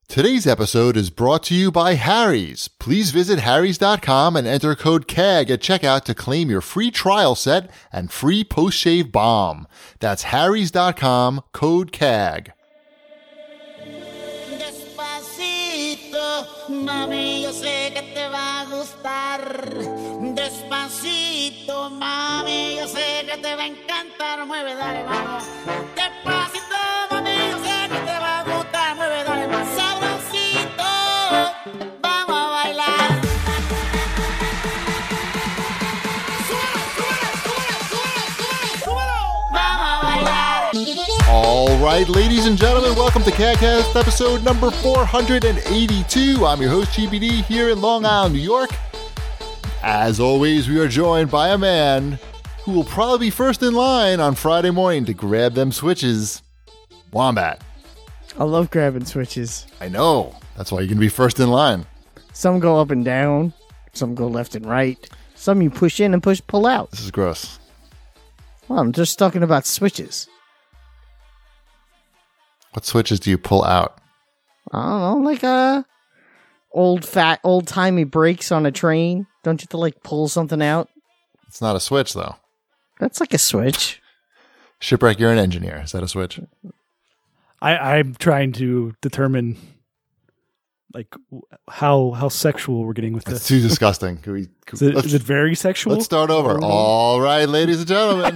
Today's episode is brought to you by Harry's. Please visit harrys.com and enter code CAG at checkout to claim your free trial set and free post-shave balm. That's harrys.com, code CAG. Despacito, mami, yo sé que te va a gustar. Despacito, mami, yo sé que te va a encantar. Mueve, dale, vamos. Despacito, mami, yo sé que te va a gustar. Mueve, dale, más sabrosito. Vamos a bailar. Súbelo, súbelo, súbelo, súbelo, súbelo. Vamos a bailar. All right, ladies and gentlemen, welcome to CAGcast episode number 482. I'm your host, GBD, here in Long Island, New York. As always, we are joined by a man who will probably be first in line on Friday morning to grab them switches. Wombat. I love grabbing switches. I know. That's why you're going to be first in line. Some go up and down. Some go left and right. Some you push in and pull out. This is gross. Well, I'm just talking about switches. What switches do you pull out? I don't know, like old-timey brakes on a train. Don't you have to like pull something out? It's not a switch, though. That's like a switch. Shipwreck, you're an engineer. Is that a switch? I'm trying to determine like how sexual we're getting with It's this. too disgusting. Is it very sexual? Let's start over. All right, ladies and gentlemen.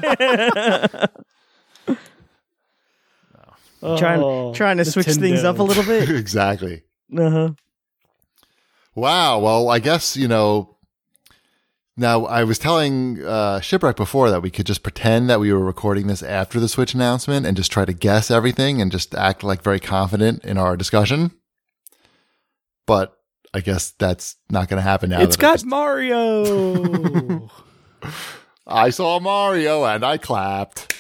Trying to switch things up a little bit. Exactly. Uh-huh. Wow. Well, I guess, now I was telling Shipwreck before that we could just pretend that we were recording this after the Switch announcement and just try to guess everything and just act like very confident in our discussion. But I guess that's not going to happen now. It's got Mario. I saw Mario and I clapped.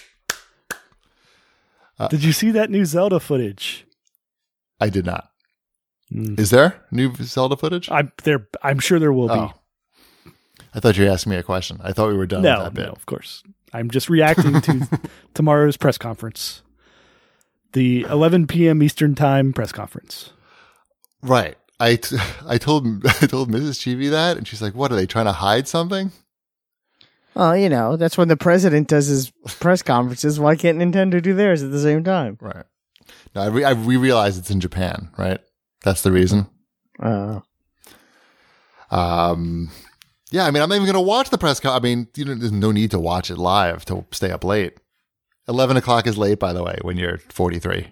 Did you see that new Zelda footage? I did not. Is there new Zelda footage? I'm sure there will be. I thought you were asking me a question. I thought we were done with that bit. No, of course. I'm just reacting to tomorrow's press conference. The 11 p.m. Eastern Time press conference. Right. I told Mrs. Chibi that, and she's like, "What, are they trying to hide something?" Oh, that's when the president does his press conferences. Why can't Nintendo do theirs at the same time? Right. No, we realize it's in Japan, right? That's the reason. Oh. Yeah, I mean, I'm not even going to watch the press conference. I mean, there's no need to watch it live to stay up late. 11 o'clock is late, by the way, when you're 43.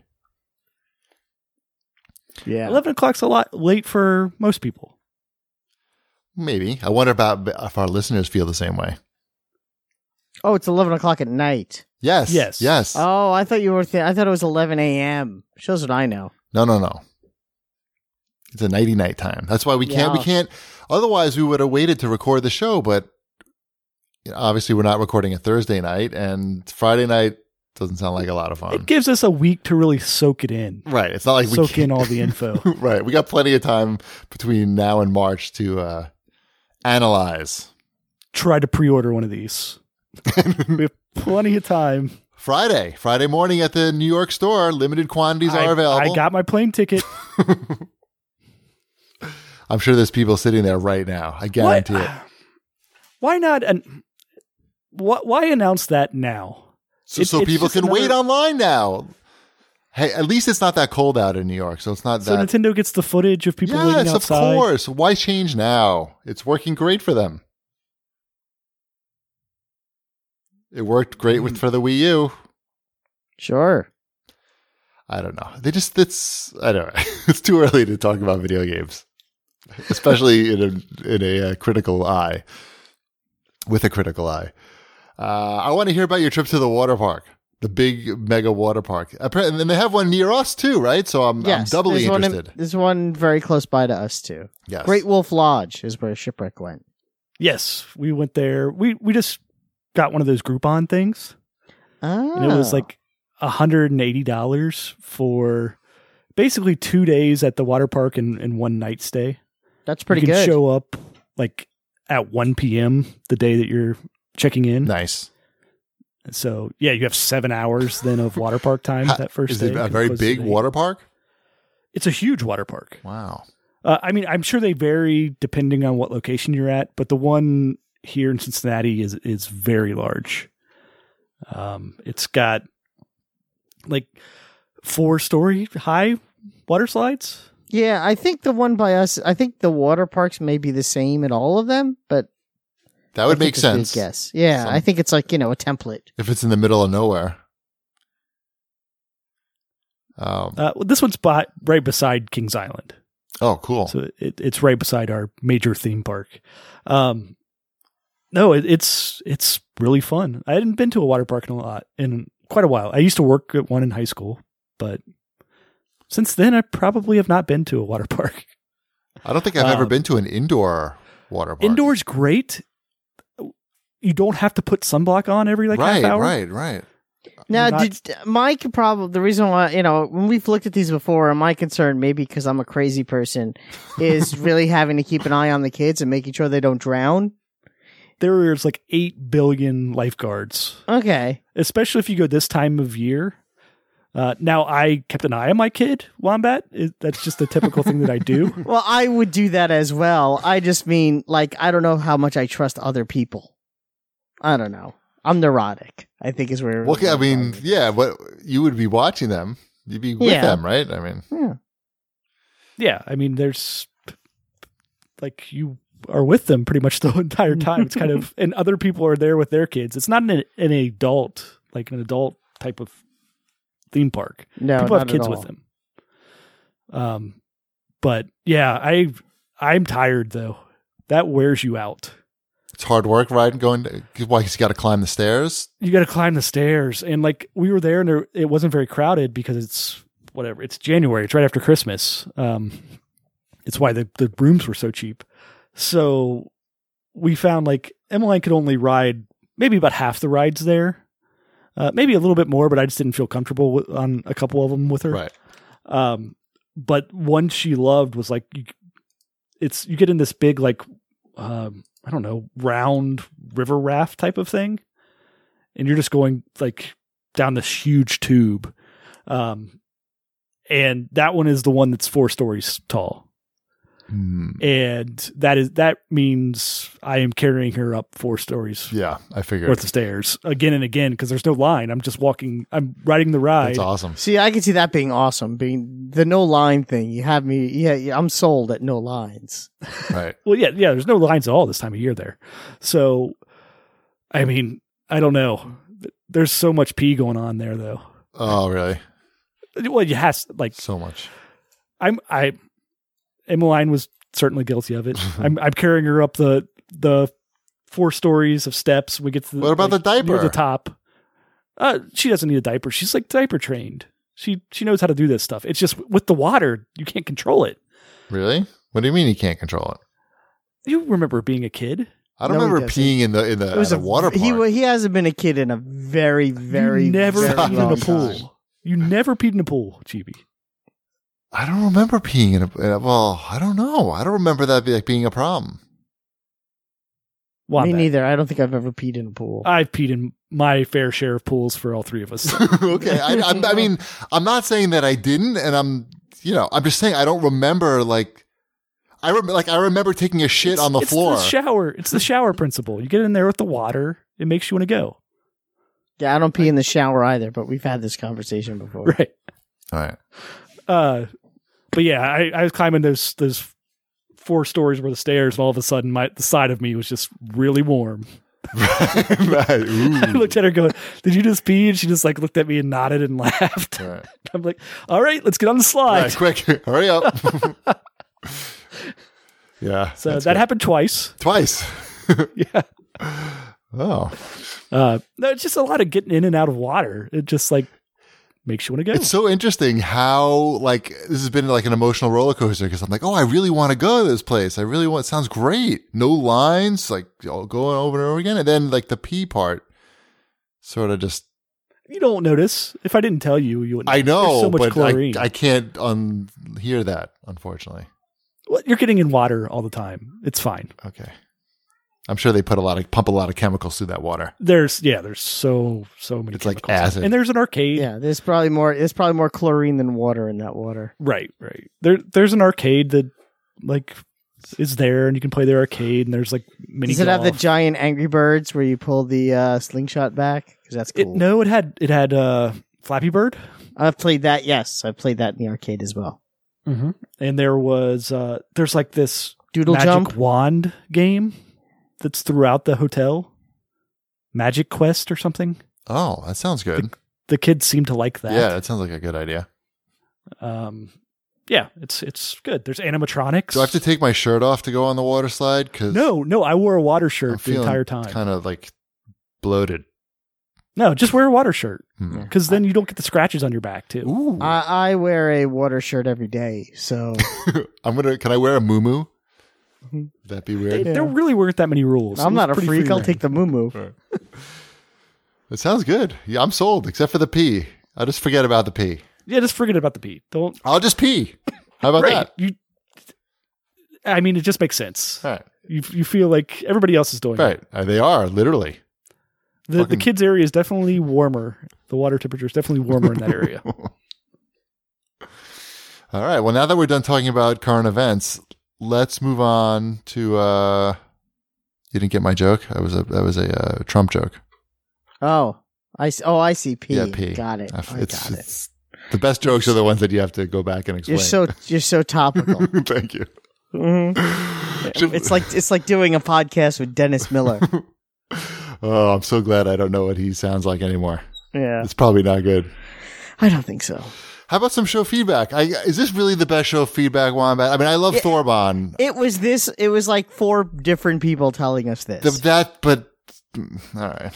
Yeah. 11 o'clock's a lot late for most people. Maybe. I wonder about if our listeners feel the same way. Oh, it's 11 o'clock at night. Yes. Yes. Oh, I thought you were. I thought it was 11 a.m. Shows what I know. No. It's a nighty-night time. That's why we can't. Otherwise, we would have waited to record the show, but obviously we're not recording a Thursday night, and Friday night doesn't sound like a lot of fun. It gives us a week to really soak it in. Right. It's not like soak in all the info. Right. We got plenty of time between now and March to analyze. Try to pre-order one of these. We have plenty of time. Friday morning at the New York store. Limited quantities are available. I got my plane ticket. I'm sure there's people sitting there right now. I guarantee it. Why not? And why announce that now? So people can wait online now. Hey, at least it's not that cold out in New York, so it's not so that. So Nintendo gets the footage of people waiting outside. Yes, of course. Why change now? It's working great for them. It worked great for the Wii U. Sure. I don't know. I don't know. It's too early to talk about video games, especially in a critical eye. With a critical eye. I want to hear about your trip to the water park, the big mega water park. And they have one near us too, right? So I'm doubly interested. There's one very close by to us too. Yes. Great Wolf Lodge is where Shipwreck went. Yes, we went there. We just got one of those Groupon things. Oh. And it was like $180 for basically 2 days at the water park and one night stay. That's pretty good. You can good. show up like at 1 p.m. the day that you're checking in. Nice. So, yeah, you have 7 hours then of water park time that first day. Is it a very big water park? It's a huge water park. Wow. I mean, I'm sure they vary depending on what location you're at, but the one here in Cincinnati is very large. It's got like 4-story high water slides. Yeah, I think the one by us, I think the water parks may be the same in all of them, but That would I make think it's a good sense. guess. Yeah, Some- I think it's like, a template. If it's in the middle of nowhere. This one's right beside Kings Island. Oh, cool. So it's right beside our major theme park. No, it's really fun. I hadn't been to a water park in quite a while. I used to work at one in high school, but since then I probably have not been to a water park. I don't think I've ever been to an indoor water park. Indoors great. You don't have to put sunblock on every half hour. Right. Now, Not- the reason why, when we've looked at these before, my concern, maybe because I'm a crazy person, is really having to keep an eye on the kids and making sure they don't drown. There's 8 billion lifeguards, Okay. especially if you go this time of year. Now, I kept an eye on my kid, Wombat. That's just a typical thing that I do. Well, I would do that as well. I just mean, I don't know how much I trust other people. I don't know. I'm neurotic, I think is where. Well, I mean, yeah, but you would be watching them. You'd be with Yeah. them, right? I mean, Yeah. Yeah, I mean, there's you are with them pretty much the entire time. It's kind of, and other people are there with their kids. It's not an adult, an adult type of theme park. No, People have not kids at with all. them. But yeah, I'm tired though. That wears you out. it's hard work riding going to, why, 'cause you got to climb the stairs? You got to climb the stairs, and we were there, and it wasn't very crowded because it's whatever. It's January. It's right after Christmas. It's why the rooms were so cheap. So we found Emmeline could only ride maybe about half the rides there, maybe a little bit more, but I just didn't feel comfortable on a couple of them with her. Right. But one she loved was you get in this big I don't know, round river raft type of thing, and you're just going down this huge tube, and that one is the one that's 4 stories tall. And that means I am carrying her up 4 stories Yeah, I figured. worth of stairs again and again because there's no line. I'm just walking. I'm riding the ride. That's awesome. See, I can see that being awesome. Being the no line thing. You have me. Yeah, I'm sold at no lines. Right. Well, yeah. There's no lines at all this time of year there. So, I mean, I don't know. There's so much pee going on there, though. Oh, really? Well, you has So much. Emmeline was certainly guilty of it. I'm carrying her up the 4 stories of steps. We get to What about the near diaper? the top. She doesn't need a diaper. She's diaper trained. She knows how to do this stuff. It's just with the water, you can't control it. Really? What do you mean you can't control it? You remember being a kid? I don't No, he remember doesn't. peeing in It was the water park. He hasn't been a kid in a very, very, you never very peed in long a pool. time. You never peed in a pool, Chibi. I don't remember peeing in well, I don't know. I don't remember that being a problem. Me Wombat. neither. I don't think I've ever peed in a pool. I've peed in my fair share of pools for all 3 of us. Okay. I mean, I'm not saying that I didn't, and I'm just saying I don't remember I remember taking a shit on the floor. It's the shower. It's the shower principle. You get in there with the water, it makes you want to go. Yeah, I don't pee in the shower either, but we've had this conversation before. Right. All right. But yeah, I was climbing those 4 stories worth of stairs, and all of a sudden, the side of me was just really warm. Right. I looked at her, going, "Did you just pee?" And she just looked at me and nodded and laughed. All right. I'm like, "All right, let's get on the slide." Right, quick, hurry up. Yeah. So that's that good. happened twice. Twice. Yeah. Oh. No, it's just a lot of getting in and out of water. It just makes you want to go. It's so interesting how this has been an emotional roller coaster because I'm like, oh, I really want to go to this place. I really want. It sounds great. No lines, going over and over again, and then the pee part, sort of just. You don't notice. If I didn't tell you, you wouldn't. I know, There's so much but chlorine. I can't hear that, unfortunately. Well, you're getting in water all the time. It's fine. Okay. I'm sure they pump a lot of chemicals through that water. There's so many. It's like chemicals. acid. And there's an arcade. Yeah, there's probably more chlorine than water in that water. Right. There's an arcade that like is there, and you can play their arcade, and there's like mini. Does it have the golf. giant Angry Birds where you pull the slingshot back? Because that's cool. No, it had Flappy Bird. I've played that. Yes, I've played that in the arcade as well. Mm-hmm. And there was there's like this Doodle magic Jump. wand game that's throughout the hotel. Magic Quest or something. Oh, that sounds good. The kids seem to like that. Yeah, that sounds like a good idea. Yeah, it's good. There's animatronics. Do I have to take my shirt off to go on the water slide? Cause No, I wore a water I'm shirt the feeling entire time. kind of like bloated. No, just wear a water shirt Hmm. because then you don't get the scratches on your back too. Ooh. I wear a water shirt every day, so Can I wear a muumuu? Would that be weird? There really weren't that many rules. I'm It was not a pretty freak. I'll free-reign. take the moo. It sounds good. Yeah, I'm sold, except for the pee. I'll just forget about the pee. Yeah, just forget about the pee. Don't. I'll just pee. How about Right. that? I mean, it just makes sense. All right. You feel like everybody else is doing it. Right. They are, literally. The Fucking- kids' area is definitely warmer. The water temperature is definitely warmer in that area. All right. Well, now that we're done talking about current events, let's move on to. You didn't get my joke. That was a Trump joke. Oh, I see. P. Yeah, P. Got it. I It's- got it. it's- the best jokes are the ones that you have to go back and explain. You're so topical. Thank you. Mhm. It's like doing a podcast with Dennis Miller. Oh, I'm so glad I don't know what he sounds like anymore. Yeah, It's probably not good. I don't think so. How about some show feedback? Is this really the best show feedback, Wombat? I mean, I love Thorbon. It was like 4 different people telling us this. But all right.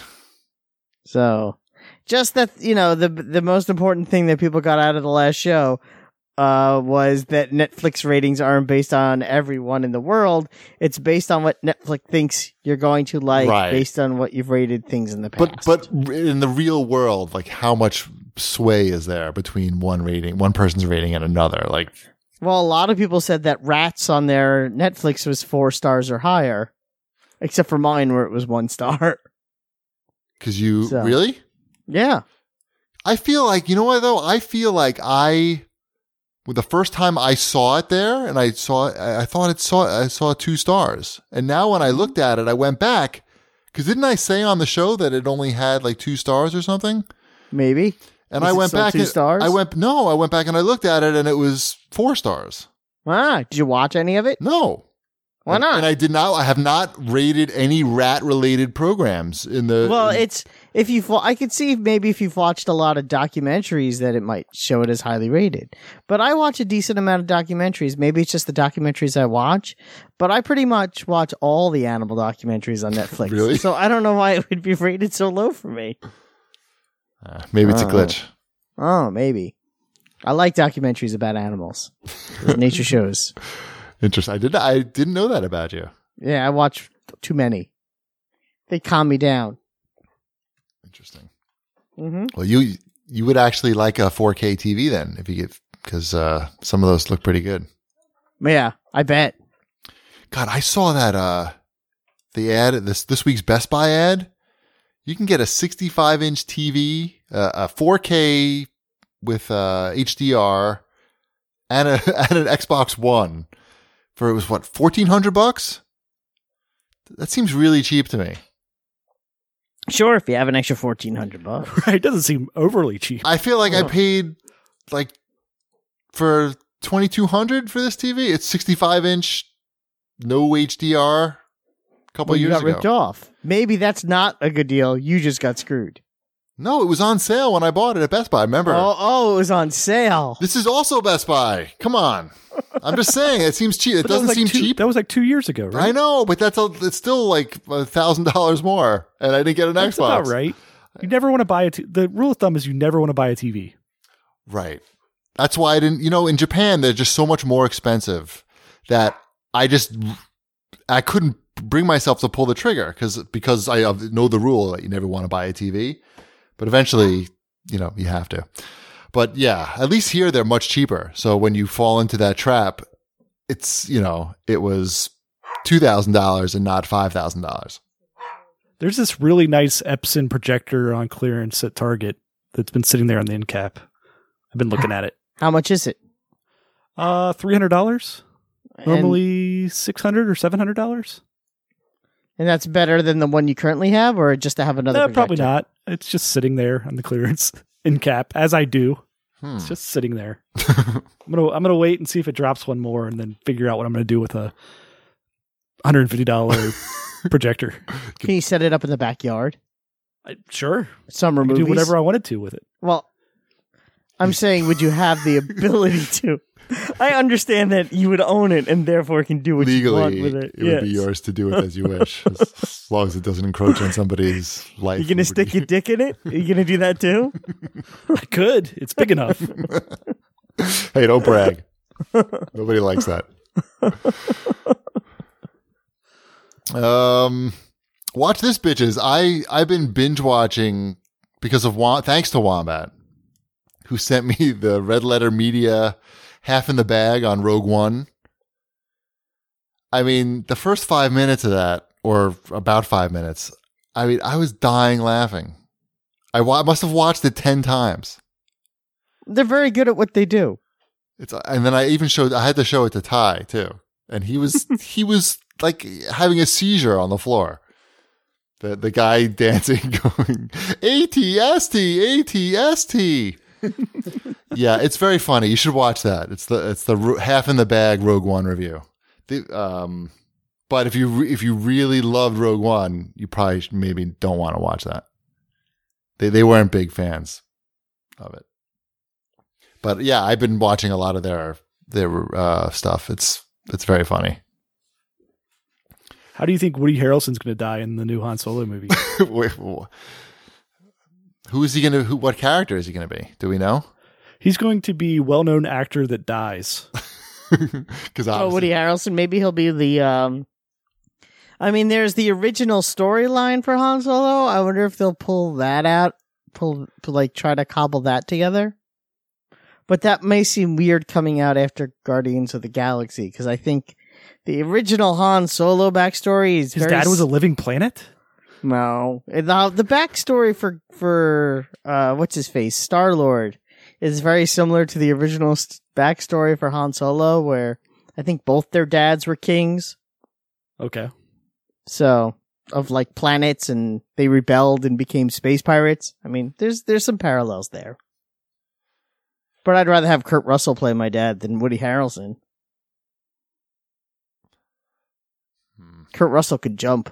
So, just that, the most important thing that people got out of the last show was that Netflix ratings aren't based on everyone in the world. It's based on what Netflix thinks you're going to like, Right. based on what you've rated things in the past. But in the real world, like how much sway is there between one person's rating and another? Like, Well, a lot of people said that Rats on their Netflix was 4 stars or higher, except for mine where it was 1 star. because you So. really? Yeah. I feel like, you know what though? I feel like the first time I saw it there and I saw 2 stars. And now when I looked at it, I went back because didn't I say on the show that it only had like 2 stars or something? Maybe. And Was I it went still back. 2 stars? I went back and I looked at it and it was 4 stars. Did you watch any of it? No. Why not? And I have not rated any rat related programs in the. Well, I could see maybe if you've watched a lot of documentaries that it might show it as highly rated. But I watch a decent amount of documentaries. Maybe it's just the documentaries I watch, but I pretty much watch all the animal documentaries on Netflix. Really? So I don't know why it would be rated so low for me. Maybe it's a glitch. Oh, maybe. I like documentaries about animals. Nature shows. Interesting. I didn't know that about you. Yeah, I watch too many. They calm me down. Interesting. Mm-hmm. Well, you would actually like a 4K TV then if you get because some of those look pretty good. Yeah, I bet. God, I saw that the ad this week's Best Buy ad. You can get a 65-inch TV, a 4K with HDR, and an Xbox One for it was what $1,400. That seems really cheap to me. Sure, if you have an extra $1,400. Right? It doesn't seem overly cheap. I feel like I paid like for $2,200 for this TV. It's 65-inch, no HDR. A couple Well, you years got ago. ripped off. Maybe that's not a good deal. You just got screwed. No, it was on sale when I bought it at Best Buy. Remember? Oh, it was on sale. This is also Best Buy. Come on. I'm just saying it seems cheap. It But that was doesn't like seem cheap. That was like 2 years ago, right? I know, but it's still like $1,000 more, and I didn't get an That's Xbox. about right. You never want to buy the rule of thumb is you never want to buy a TV. Right. That's why I didn't. In Japan they're just so much more expensive that I couldn't bring myself to pull the trigger because I know the rule that you never want to buy a TV, but eventually you have to. But yeah, at least here they're much cheaper. So when you fall into that trap, it's it was $2,000 and not $5,000. There's this really nice Epson projector on clearance at Target that's been sitting there on the end cap. I've been looking at it. How much is it? $300. Normally $600 or $700. And that's better than the one you currently have, or just to have another projector? Probably not. It's just sitting there on the clearance end cap, as I do. It's just sitting there. I'm gonna wait and see if it drops one more, and then figure out what I'm gonna do with a $150 projector. Can you set it up in the backyard? Sure. Summer I can movies? do whatever I wanted to with it. Well, I'm saying, would you have the ability to? I understand that you would own it and therefore can do what you want Legally, with it. it would be yours to do it as you wish, as long as it doesn't encroach on somebody''s life. You gonna stick your dick in it? Are you gonna do that too? I could. It's big enough. Hey, don't brag. Nobody likes that. Watch this, bitches. I've been binge watching because of thanks to Wombat, who sent me the Red Letter Media Half in the Bag on Rogue One. I mean, the first 5 minutes of that, or about 5 minutes, I mean, I was dying laughing. I must have watched it 10 times. They're very good at what they do. And then I had to show it to Ty too. And he was like having a seizure on the floor. The guy dancing, going, ATST, ATST. Yeah, it's very funny. You should watch that. It's the Half in the Bag Rogue One review. But if you really loved Rogue One, you probably maybe don't want to watch that. They weren't big fans of it. But yeah, I've been watching a lot of their stuff. It's very funny. How do you think Woody Harrelson's going to die in the new Han Solo movie? Who is he going to? What character is he going to be? Do we know? He's going to be a well-known actor that dies. Because Woody Harrelson. Maybe he'll be the. I mean, there's the original storyline for Han Solo. I wonder if they'll pull that out, try to cobble that together. But that may seem weird coming out after Guardians of the Galaxy, because I think the original Han Solo backstory is his dad was a living planet. No, the backstory for what's his face, Star-Lord, is very similar to the original backstory for Han Solo, where I think both their dads were kings. Okay. So, of like planets, and they rebelled and became space pirates. I mean, there's some parallels there. But I'd rather have Kurt Russell play my dad than Woody Harrelson. Kurt Russell could jump.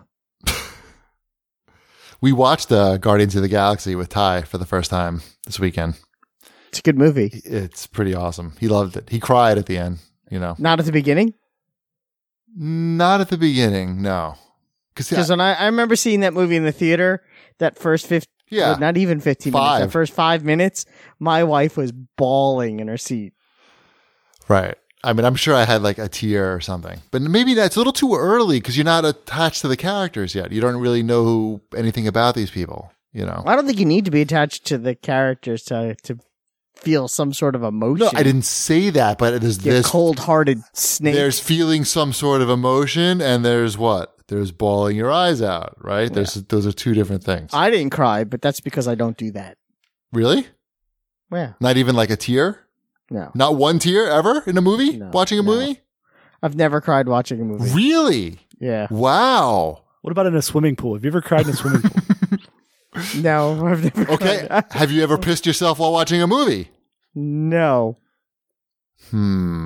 We watched Guardians of the Galaxy with Ty for the first time this weekend. It's a good movie. It's pretty awesome. He loved it. He cried at the end, you know. Not at the beginning? Not at the beginning, no. Because when I remember seeing that movie in the theater, that first 15, not even 15 minutes, that first 5 minutes, my wife was bawling in her seat. Right. I mean, I'm sure I had like a tear or something, but maybe that's a little too early because you're not attached to the characters yet. You don't really know anything about these people, you know. I don't think you need to be attached to the characters to feel some sort of emotion. No, I didn't say that, but there's this cold-hearted snake. There's feeling some sort of emotion, and there's what? There's bawling your eyes out, right? Yeah. Those are two different things. I didn't cry, but that's because I don't do that. Really? Yeah. Not even like a tear? No. Not one tear ever in a movie? No, watching a movie? I've never cried watching a movie. Really? Yeah. Wow. What about in a swimming pool? Have you ever cried in a swimming pool? No, I've never cried. Have you ever pissed yourself while watching a movie? No. I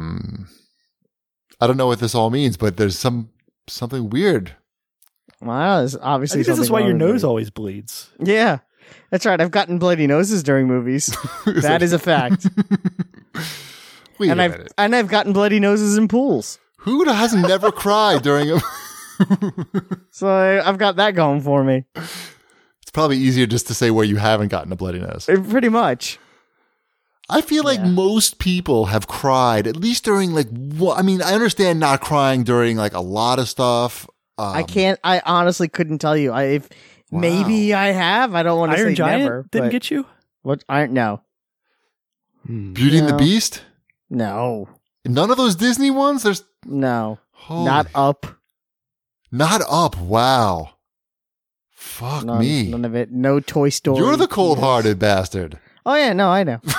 don't know what this all means, but there's something weird. Well, there's obviously this is why your nose always bleeds. Yeah. That's right. I've gotten bloody noses during movies. That is a fact. Wait and a minute. I've gotten bloody noses in pools. Who has never cried during a... So I've got that going for me. It's probably easier just to say where you haven't gotten a bloody nose. Pretty much. I feel like most people have cried, at least during like, I mean, I understand not crying during like a lot of stuff. I honestly couldn't tell you. Maybe I have. I don't want to say Giant never. Didn't get you? What? No. Beauty and the Beast? No. None of those Disney ones? No. Not Up. Not Up. Wow. Fuck me. None of it. No Toy Story. You're the cold-hearted bastard. Oh yeah, no, I know.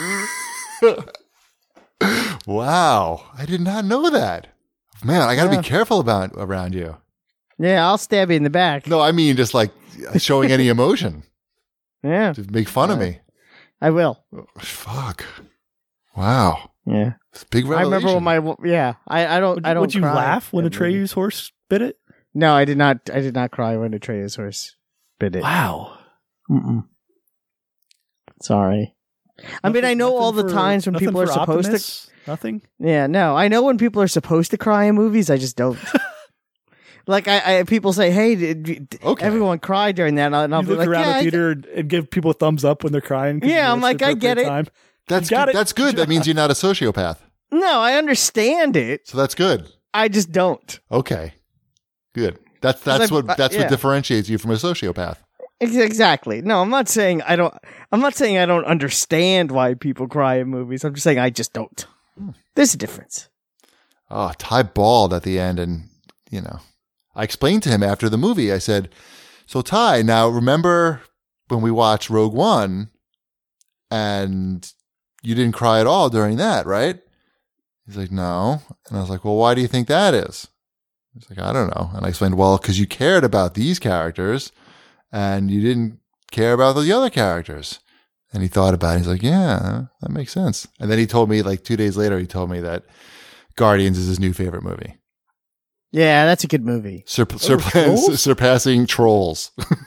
Wow. I did not know that. Man, I got to be careful around you. Yeah, I'll stab you in the back. No, I mean just like showing any emotion. Yeah, To make fun of me. I will. Fuck. Wow. Yeah, It's a big revelation. I remember when I don't. Would you cry laugh when at movies. Atreyu's horse bit it? No, I did not. I did not cry when Atreus horse bit it. Wow. Mm-mm. Sorry. I mean, I know all the times when people are supposed to. Nothing. Yeah, no, I know when people are supposed to cry in movies. I just don't. Like I people say, "Hey, Okay. everyone cried during that," and I'll You be look like, around "Yeah, the theater and give people a thumbs up when they're crying. 'cause Yeah, you know I'm it's like, the I get appropriate it. time. That's You got good. it. That's good. That means you're not a sociopath. no, I understand it. So that's good. I just don't." Okay. Good. That's what differentiates you from a sociopath. Exactly. No, I'm not saying I don't. I'm not saying I don't understand why people cry in movies. I'm just saying I just don't. There's a difference. Oh, Ty bawled at the end, and I explained to him after the movie. I said, "So Ty, now remember when we watched Rogue One, and you didn't cry at all during that, right?" He's like, "No," and I was like, "Well, why do you think that is?" He's like, "I don't know," and I explained, "Well, because you cared about these characters, and you didn't care about the other characters." And he thought about it. He's like, "Yeah, that makes sense." And then he told me, like 2 days later, he told me that Guardians is his new favorite movie. Yeah, that's a good movie. Surpassing Trolls.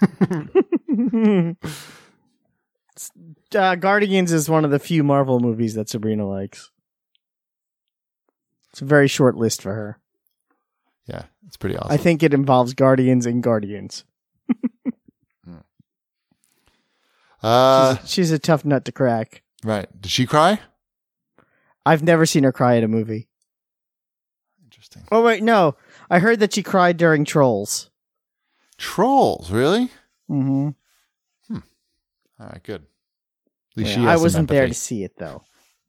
Guardians is one of the few Marvel movies that Sabrina likes. It's a very short list for her. Yeah, it's pretty awesome. I think it involves Guardians and Guardians. She's a tough nut to crack. Right. Did she cry? I've never seen her cry at a movie. Interesting. Oh, wait, no. I heard that she cried during Trolls. Trolls, really? Mm-hmm. All right, good. At least Yeah, she has I some wasn't there to empathy. see it, though.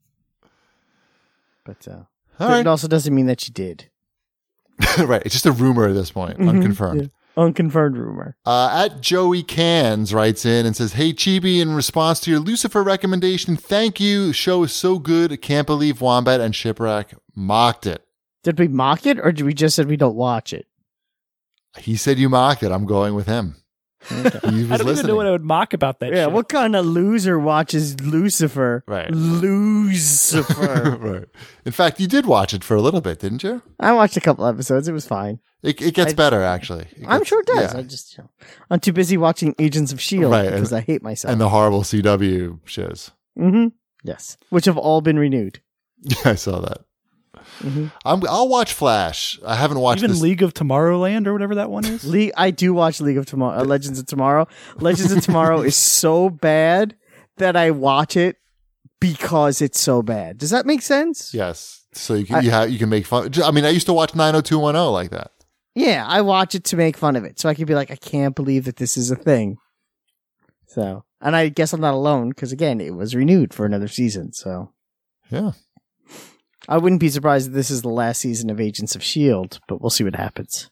But All it right. also doesn't mean that she did. Right. It's just a rumor at this point, unconfirmed. Yeah. Unconfirmed rumor. At Joey Cans writes in and says, "Hey, Chibi, in response to your Lucifer recommendation, thank you. The show is so good. I can't believe Wombat and Shipwreck mocked it." Did we mock it, or did we just said we don't watch it? He said you mocked it. I'm going with him. He was I don't even listening. know what I would mock about that. Yeah, shit. what kind of loser watches Lucifer? Right. Lucifer. Right. In fact, you did watch it for a little bit, didn't you? I watched a couple episodes. It was fine. It gets better, actually. I'm sure it does. Yeah. I just, I'm too busy watching Agents of S.H.I.E.L.D. Right, because I hate myself. And the horrible CW shows. Mm-hmm. Yes. Which have all been renewed. Yeah, I saw that. Mm-hmm. I'll watch Flash. I haven't watched Even this. League of Tomorrowland or whatever that one is. I do watch League of Tomorrow, Legends of Tomorrow. Legends of Tomorrow is so bad that I watch it because it's so bad. Does that make sense? Yes. So you can make fun. I mean, I used to watch 90210 like that. Yeah, I watch it to make fun of it. So I could be like, I can't believe that this is a thing. So, and I guess I'm not alone because, again, it was renewed for another season. So Yeah. I wouldn't be surprised if this is the last season of Agents of S.H.I.E.L.D., but we'll see what happens.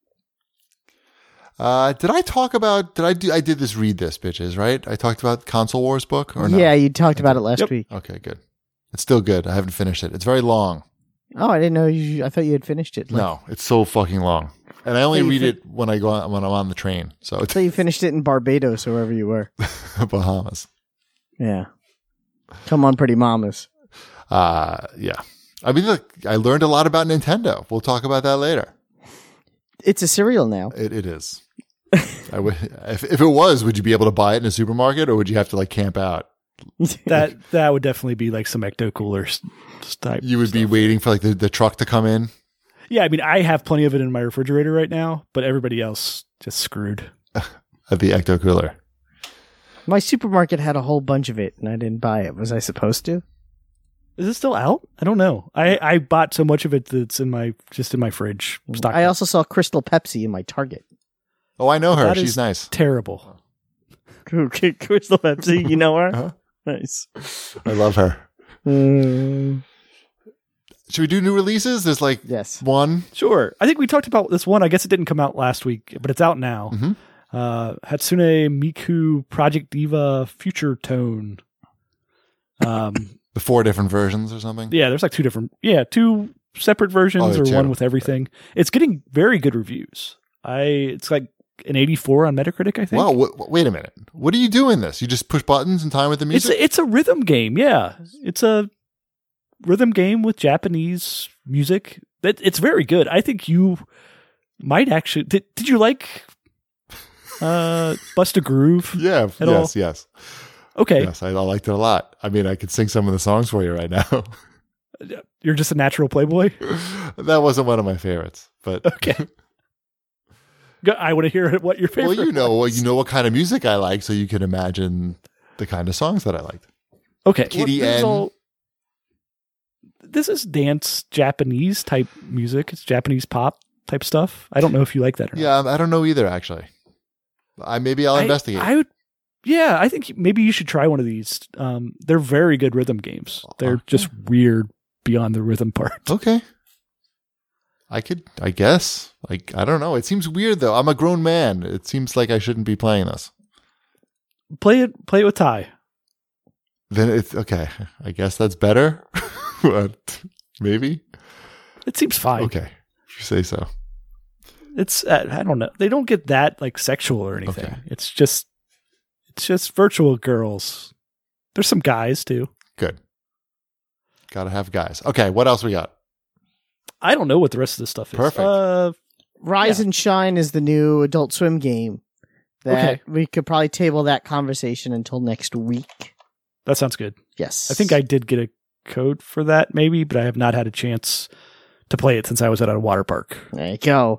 Did I talk about? I did this. Read this, bitches. Right? I talked about Console Wars book or no? Yeah, you talked about it last week. Okay, good. It's still good. I haven't finished it. It's very long. Oh, I didn't know I thought you had finished it. No, it's so fucking long, and I only So you read fin- it when I'm on the train. So I it's thought you finished it in Barbados or wherever you were. Bahamas. Yeah. Come on, pretty mamas. Yeah. I mean, look, I learned a lot about Nintendo. We'll talk about that later. It's a cereal now. It is. If it was, would you be able to buy it in a supermarket, or would you have to like camp out? That would definitely be like some ecto coolers type. You would be waiting for like the truck to come in. Yeah, I mean, I have plenty of it in my refrigerator right now, but everybody else just screwed. At the ecto cooler. My supermarket had a whole bunch of it, and I didn't buy it. Was I supposed to? Is it still out? I don't know. I bought so much of it that's in my fridge. Stocked I up. also saw Crystal Pepsi in my Target. Oh, I know her. That She's is nice. Terrible. Crystal Pepsi, you know her? Uh-huh. Nice. I love her. Should we do new releases? There's like Yes. one. Sure. I think we talked about this one. I guess it didn't come out last week, but it's out now. Hatsune Miku Project Diva Future Tone. The 4 different versions or something. Yeah, there's like two separate versions or two. one with everything. It's getting very good reviews. It's like an 84 on Metacritic, I think. Wow, wait a minute. What do you do in this? You just push buttons and time with the music? It's a rhythm game, yeah. It's a rhythm game with Japanese music. It's very good. I think you might actually... Did you like Bust a Groove? Yeah, at all? Yes. Okay. Yes, I liked it a lot. I mean, I could sing some of the songs for you right now. You're just a natural playboy? That wasn't one of my favorites, but... Okay. I want to hear what your favorite Well, was. you know what kind of music I like, so you can imagine the kind of songs that I liked. Okay. Kitty well, N. This is dance Japanese type music. It's Japanese pop type stuff. I don't know if you like that or not. Yeah, I don't know either, actually. Maybe I'll investigate. I think maybe you should try one of these. They're very good rhythm games. They're just weird beyond the rhythm part. Okay. I guess. Like, I don't know. It seems weird, though. I'm a grown man. It seems like I shouldn't be playing this. Play it with Ty. Then it's okay. I guess that's better. But maybe. It seems fine. Okay. If you say so. It's I don't know. They don't get that like sexual or anything. Okay. It's just virtual girls. There's some guys too. Good. Gotta have guys. Okay, what else we got? I don't know what the rest of this stuff is. Perfect. Rise and Shine is the new Adult Swim game. That we could probably table that conversation until next week. That sounds good. Yes. I think I did get a code for that maybe, but I have not had a chance to play it since I was at a water park. There you go.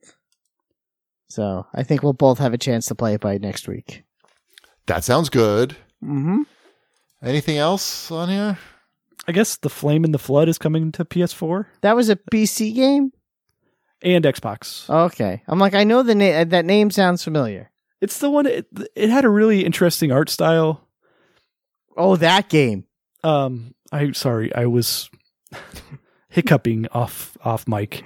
So I think we'll both have a chance to play it by next week. That sounds good. Mm-hmm. Anything else on here? I guess The Flame in the Flood is coming to PS4 That was a PC game? and Xbox. Okay. I'm like, I know the name. That name sounds familiar. It's the one. It had a really interesting art style. Oh, that game. I was hiccuping off mic.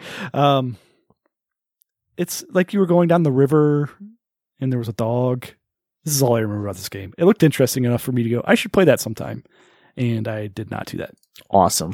It's like you were going down the river and there was a dog. This is all I remember about this game. It looked interesting enough for me to go, I should play that sometime. And I did not do that. Awesome.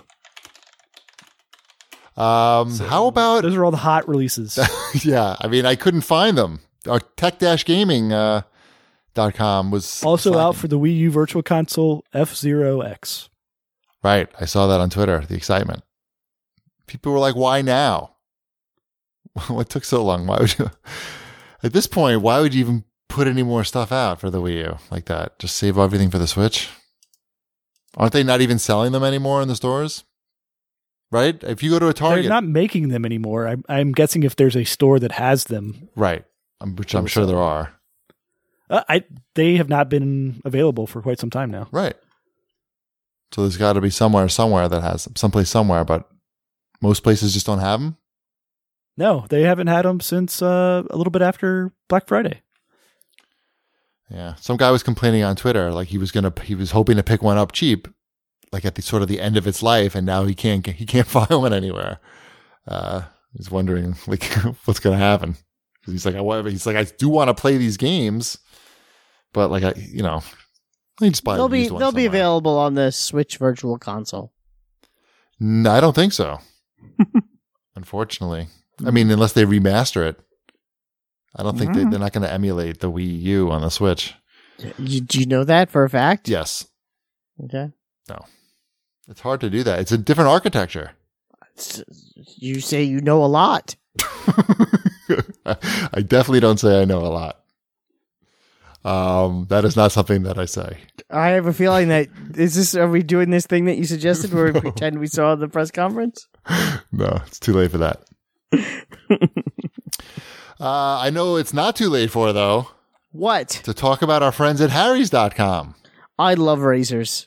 How about Those are all the hot releases. yeah, I mean, I couldn't find them. Our tech-gaming.com was Also slacking. out for the Wii U Virtual Console F-Zero X. Right. I saw that on Twitter, the excitement. People were like, why now? What took so long? Why would you? At this point, why would you even put any more stuff out for the Wii U like that? Just save everything for the Switch? Aren't they not even selling them anymore in the stores? Right? If you go to a Target. They're not making them anymore. I'm guessing if there's a store that has them. Right. Which I'm sure there are. They have not been available for quite some time now. Right. So there's got to be somewhere that has them. Someplace somewhere, but most places just don't have them. No, they haven't had them since a little bit after Black Friday. Yeah. Some guy was complaining on Twitter, like he was hoping to pick one up cheap, like at the sort of the end of its life, and now he can't find one anywhere. He's wondering like what's going to happen. He's like, I do want to play these games, but like let me just buy. They'll be somewhere. available on the Switch Virtual Console. No, I don't think so. Unfortunately, I mean, unless they remaster it, I don't think they're not going to emulate the Wii U on the Switch. Do you know that for a fact? Yes. Okay. No, it's hard to do that. It's a different architecture. You say you know a lot. I definitely don't say I know a lot. That is not something that I say. I have a feeling that are we doing this thing that you suggested where we pretend we saw the press conference? No, it's too late for that. I know it's not too late for, though, What? to talk about our friends at Harry's.com. I love razors.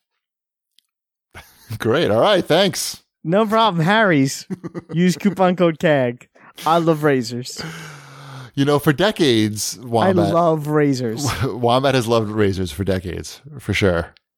Great. All right. Thanks. No problem, Harry's. Use coupon code CAG. I love razors. For decades, I love razors. Wombat has loved razors for decades, for sure.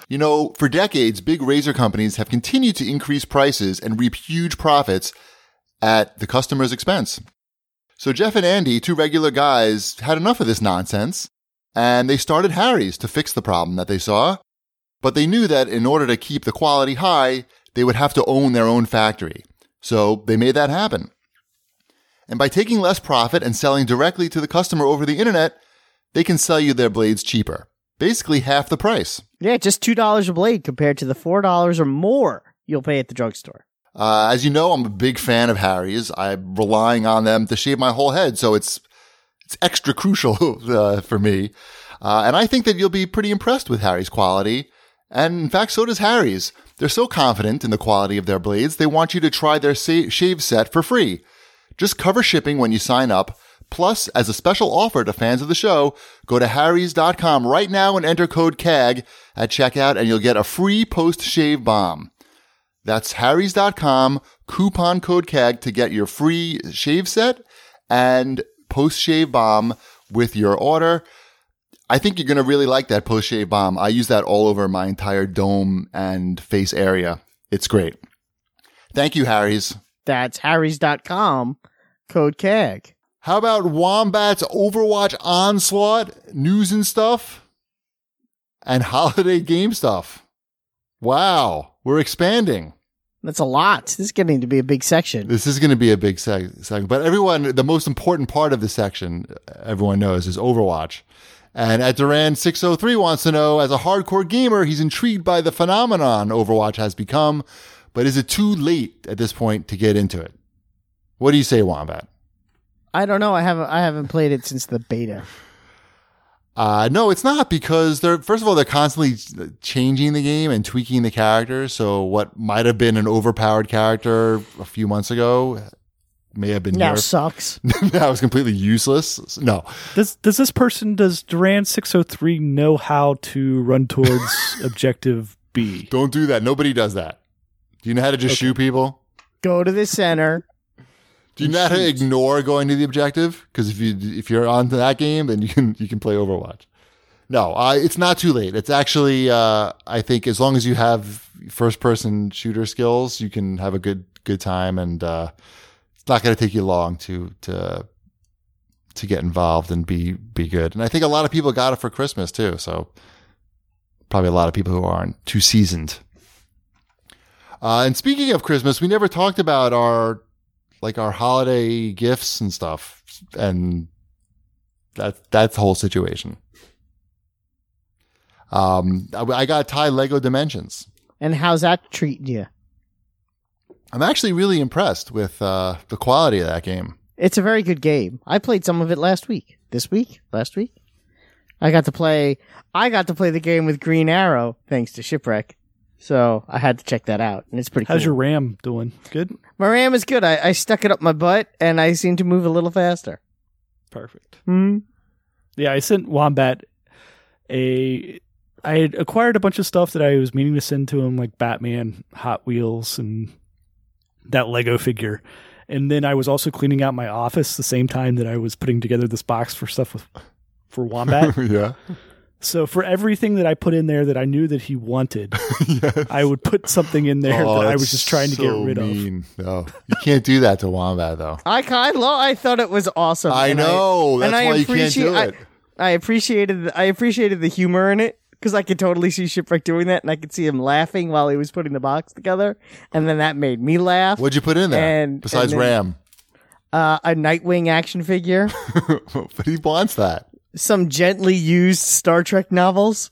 You know, for decades, big razor companies have continued to increase prices and reap huge profits at the customer's expense. So Jeff and Andy, two regular guys, had enough of this nonsense, and they started Harry's to fix the problem that they saw. But they knew that in order to keep the quality high, they would have to own their own factory. So they made that happen. And by taking less profit and selling directly to the customer over the internet, they can sell you their blades cheaper. Basically half the price. Yeah, just $2 a blade compared to the $4 or more you'll pay at the drugstore. As you know, I'm a big fan of Harry's. I'm relying on them to shave my whole head, so it's extra crucial for me. And I think that you'll be pretty impressed with Harry's quality. And in fact, so does Harry's. They're so confident in the quality of their blades, they want you to try their shave set for free. Just cover shipping when you sign up. Plus, as a special offer to fans of the show, go to harrys.com right now and enter code CAG at checkout and you'll get a free post-shave balm. That's harrys.com, coupon code CAG to get your free shave set and post-shave balm with your order. I think you're going to really like that post-shave balm. I use that all over my entire dome and face area. It's great. Thank you, Harry's. That's harrys.com, code CAG. How about Wombat's Overwatch Onslaught, news and stuff, and holiday game stuff? Wow, we're expanding. That's a lot. This is getting to be a big section. This is going to be a big segment. But everyone, the most important part of the section, everyone knows, is Overwatch. And at Duran603 wants to know, as a hardcore gamer, he's intrigued by the phenomenon Overwatch has become, but is it too late at this point to get into it? What do you say, Wombat? I don't know. I haven't played it since the beta. No, it's not, because first of all, they're constantly changing the game and tweaking the characters. So what might have been an overpowered character a few months ago may have been Now nerfed. sucks. Now it's completely useless. No. Does Duran603 know how to run towards objective B? Don't do that. Nobody does that. Do you know how to just shoot people? Go to the center. Do you know how to ignore going to the objective? Because if you're onto that game, then you can play Overwatch. No, it's not too late. It's actually I think as long as you have first person shooter skills, you can have a good time, and it's not going to take you long to get involved and be good. And I think a lot of people got it for Christmas too. So probably a lot of people who aren't too seasoned. And speaking of Christmas, we never talked about our holiday gifts and stuff, and that's the whole situation. I got Ty Lego Dimensions. And how's that treating you? I'm actually really impressed with the quality of that game. It's a very good game. I played some of it last week. Last week. I got to play the game with Green Arrow, thanks to Shipwreck. So I had to check that out, and it's pretty cool. How's your RAM doing? Good? My RAM is good. I stuck it up my butt, and I seem to move a little faster. Perfect. Hmm. Yeah, I sent Wombat I had acquired a bunch of stuff that I was meaning to send to him, like Batman, Hot Wheels, and that Lego figure. And then I was also cleaning out my office the same time that I was putting together this box for stuff for Wombat. Yeah. So for everything that I put in there that I knew that he wanted, Yes. I would put something in there that I was just trying to get rid of. No, you can't do that to Wombat, though. I thought it was awesome. I and know. That's why you can't do it. I appreciated the humor in it, because I could totally see Shipwreck doing that, and I could see him laughing while he was putting the box together, and then that made me laugh. What'd you put in there besides and then, RAM? A Nightwing action figure, But he wants that. some gently used Star Trek novels,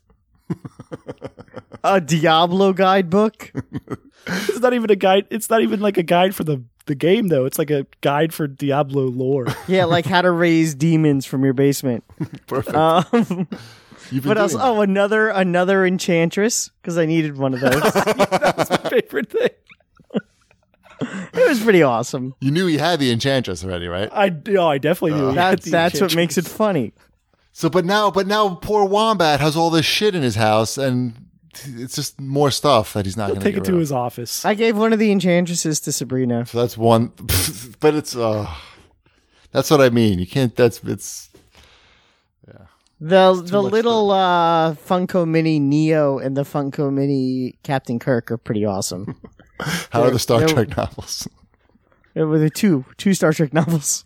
a Diablo guidebook. It's not even a guide. It's not even like a guide for the game, though. It's like a guide for Diablo lore. Yeah, like how to raise demons from your basement. Perfect. You've been What else? doing Oh, another enchantress, because I needed one of those. That's my favorite thing. It was pretty awesome. You knew he had the Enchantress already, right? I definitely knew. That's what makes it funny. So, but now poor Wombat has all this shit in his house, and it's just more stuff that he's not going to Take it to his office. I gave one of the enchantresses to Sabrina. So that's one, but it's that's what I mean. You can't. The much little Funko Mini Neo and the Funko Mini Captain Kirk are pretty awesome. How are the Star they're- Trek novels? There were the two Star Trek novels.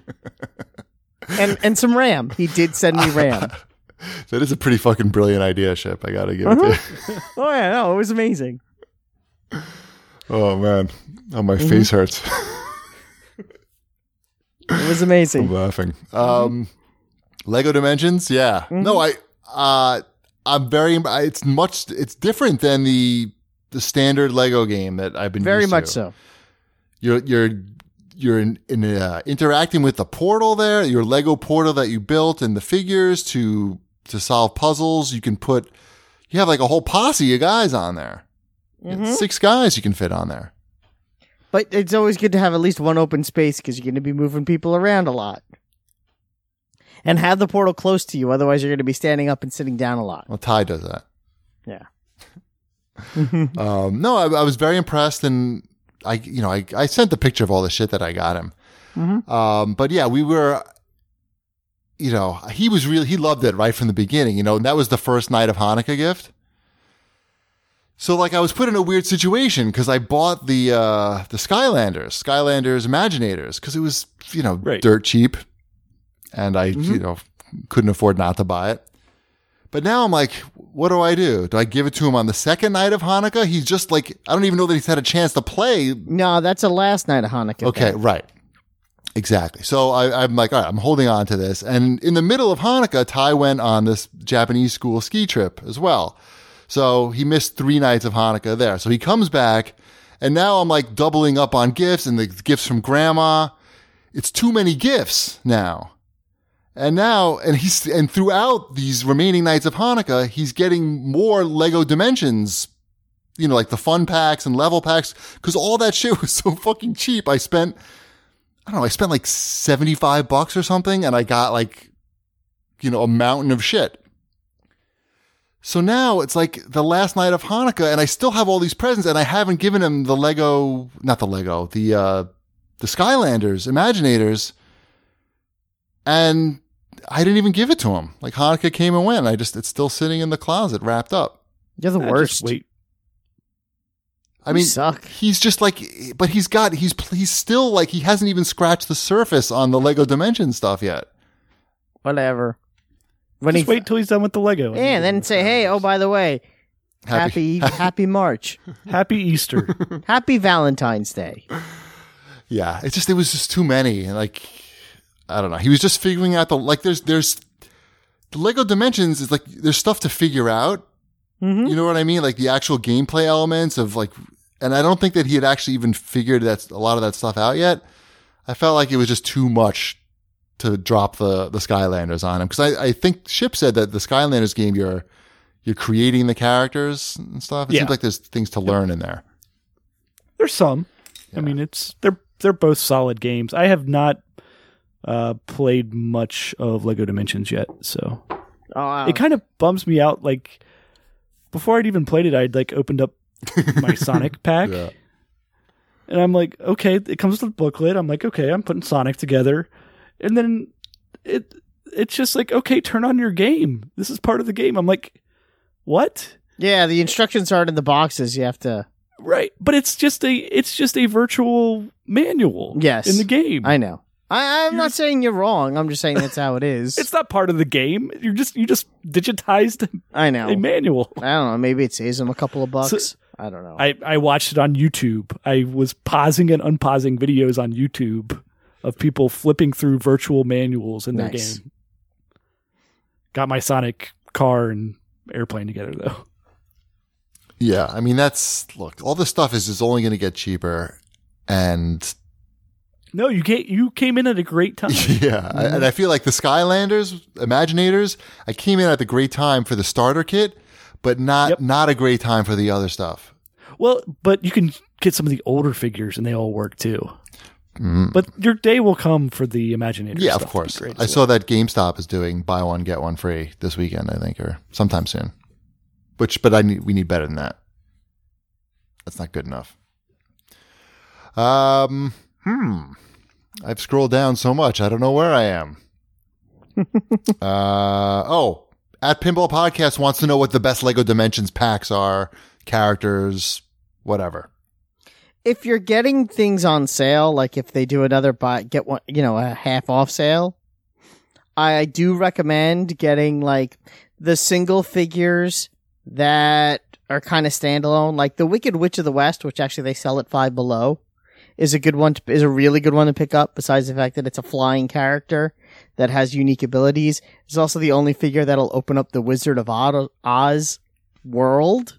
and some RAM. He did send me RAM. That is a pretty fucking brilliant idea, Ship. I gotta give it to you. Oh yeah, no, it was amazing. Oh man, oh my face hurts. It was I'm amazing. laughing. Lego Dimensions, yeah. No, I'm very. It's different than the standard Lego game that I've been Very used much to. so. You're interacting with the portal there, your Lego portal that you built, and the figures to solve puzzles. You have like a whole posse of guys on there. Mm-hmm. 6 guys you can fit on there. But it's always good to have at least one open space because you're going to be moving people around a lot. And have the portal close to you, otherwise you're going to be standing up and sitting down a lot. Well, Ty does that. Yeah. No, I was very impressed, and I sent the picture of all the shit that I got him. Mm-hmm. But yeah, we were, he loved it right from the beginning, and that was the first night of Hanukkah gift. So like I was put in a weird situation because I bought the Skylanders Imaginators, because it was, Right. dirt cheap, and I, couldn't afford not to buy it. But now I'm like, what do I do? Do I give it to him on the second night of Hanukkah? He's just like, I don't even know that he's had a chance to play. No, that's the last night of Hanukkah. Okay, thing. right. Exactly. So I'm like, all right, I'm holding on to this. And in the middle of Hanukkah, Ty went on this Japanese school ski trip as well. So he missed 3 nights of Hanukkah there. So he comes back, and now I'm like doubling up on gifts and the gifts from grandma. It's too many gifts now. And throughout these remaining nights of Hanukkah, he's getting more Lego Dimensions, like the fun packs and level packs, because all that shit was so fucking cheap. I spent like $75 or something, and I got like, a mountain of shit. So now it's like the last night of Hanukkah, and I still have all these presents, and I haven't given him the Skylanders Imaginators, and I didn't even give it to him. Like Hanukkah came and went. It's still sitting in the closet, wrapped up. You're the worst. Just wait. I mean, suck. he's just like, but he's still like, he hasn't even scratched the surface on the Lego Dimension stuff yet. Whatever. Just wait till he's done with the Lego. Yeah, and then say, hey, oh, by the way, happy March. Happy Easter. Happy Valentine's Day. Yeah, it was just too many. And like, I don't know. He was just figuring out there's the Lego Dimensions is like, there's stuff to figure out. Mm-hmm. You know what I mean? Like the actual gameplay elements of like, and I don't think that he had actually even figured a lot of that stuff out yet. I felt like it was just too much to drop the Skylanders on him. Cause I think Ship said that the Skylanders game, you're creating the characters and stuff. It seems like there's things to learn in there. There's some. Yeah. I mean, they're both solid games. I have not played much of Lego Dimensions yet, so Oh, it kind of bums me out. Like before I'd even played it, I'd like opened up my Sonic pack, Yeah. and I'm like, okay, it comes with a booklet. I'm like, okay, I'm putting Sonic together, and then it's just like, okay, turn on your game. This is part of the game. I'm like, what? yeah, the instructions aren't in the boxes. You have to. Right, but it's just a virtual manual. Yes. In the game. I know. I'm not saying you're wrong. I'm just saying that's how it is. It's not part of the game. You just digitized I know. a manual. I don't know. Maybe it saves them a couple of bucks. So- I don't know. I watched it on YouTube. I was pausing and unpausing videos on YouTube of people flipping through virtual manuals in their Nice. game. Got my Sonic car and airplane together though. Yeah. I mean, look, all this stuff is just only going to get cheaper, and No, you came in at a great time. yeah, and I feel like the Skylanders, Imaginators, I came in at the great time for the starter kit, but not a great time for the other stuff. Well, but you can get some of the older figures and they all work too. But your day will come for the Imaginator. Yeah, stuff of to be course. great I as saw that GameStop is doing buy one get one free this weekend, I think, or sometime soon. But we need better than that. That's not good enough. I've scrolled down so much, I don't know where I am. At Pinball Podcast wants to know what the best Lego Dimensions packs are, characters, whatever. If you're getting things on sale, like if they do another get one, a half off sale, I do recommend getting like the single figures that are kind of standalone, like the Wicked Witch of the West, which actually they sell at Five Below, is a really good one to pick up. Besides the fact that it's a flying character that has unique abilities, it's also the only figure that'll open up the Wizard of Oz world.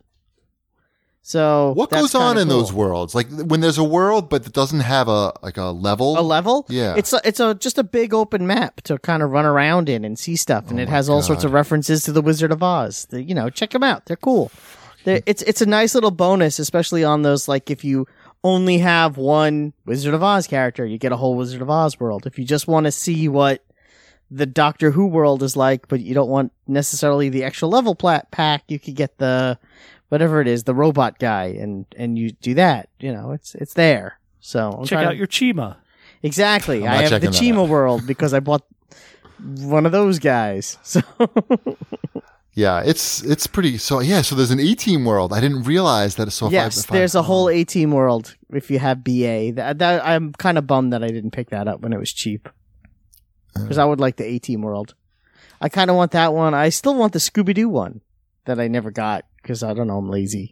So what goes on in those worlds? Like when there's a world, but it doesn't have a level. A level? Yeah. It's just a big open map to kind of run around in and see stuff, and it has all sorts of references to the Wizard of Oz. Check them out; they're cool. It's a nice little bonus, especially on those. Like if you only have one Wizard of Oz character, you get a whole Wizard of Oz world. If you just want to see what the Doctor Who world is like, but you don't want necessarily the extra level pack, you could get the whatever it is, the robot guy, and you do that. It's there. So check out your Chima. Exactly. I have the Chima world because I bought one of those guys. So yeah, it's pretty. So yeah, so there's an A-Team world. I didn't realize that. So yes, there's a whole A-Team world if you have BA. That I'm kind of bummed that I didn't pick that up when it was cheap, because I would like the A-Team world. I kind of want that one. I still want the Scooby-Doo one that I never got because I don't know, I'm lazy.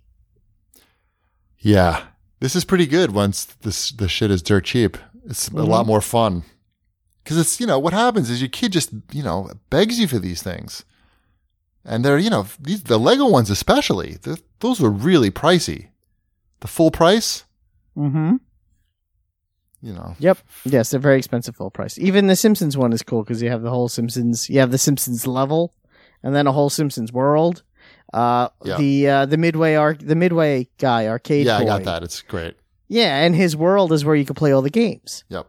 Yeah, this is pretty good once the shit is dirt cheap. It's a lot more fun because it's what happens is your kid just begs you for these things, and they're the Lego ones especially. Those are really pricey. The full price. Mm-hmm. Yep. Yes, they're very expensive full price. Even the Simpsons one is cool because you have the whole Simpsons. You have the Simpsons level, and then a whole Simpsons world. The Midway guy, Arcade Boy. I got that. It's great. Yeah, and his world is where you can play all the games. Yep.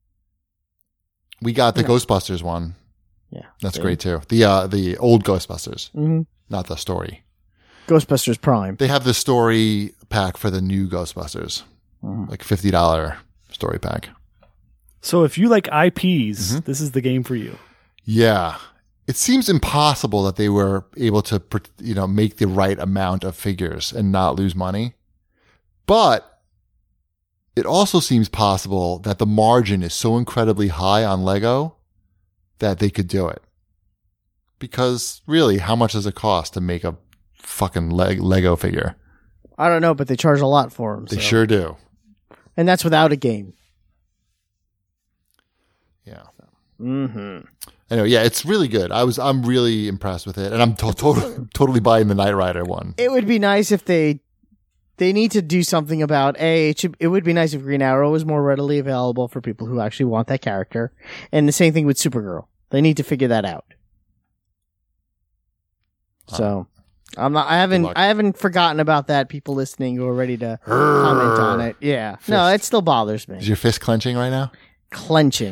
We got the Ghostbusters one. Yeah, that's great too. The old Ghostbusters, not the story. Ghostbusters Prime. They have the story pack for the new Ghostbusters, like $50 story pack. So if you like IPs, this is the game for you. Yeah. It seems impossible that they were able to, make the right amount of figures and not lose money. But it also seems possible that the margin is so incredibly high on Lego that they could do it. Because really, how much does it cost to make a fucking Lego figure? I don't know, but they charge a lot for them. They sure do. And that's without a game. Yeah. Mm-hmm. Anyway, yeah, it's really good. I'm really impressed with it, and I'm totally buying the Knight Rider one. It would be nice if they need to do something about it would be nice if Green Arrow was more readily available for people who actually want that character, and the same thing with Supergirl. They need to figure that out. So, I haven't forgotten about that. People listening who are ready to comment on it. Yeah, no, it still bothers me. Is your fist clenching right now? Clenching.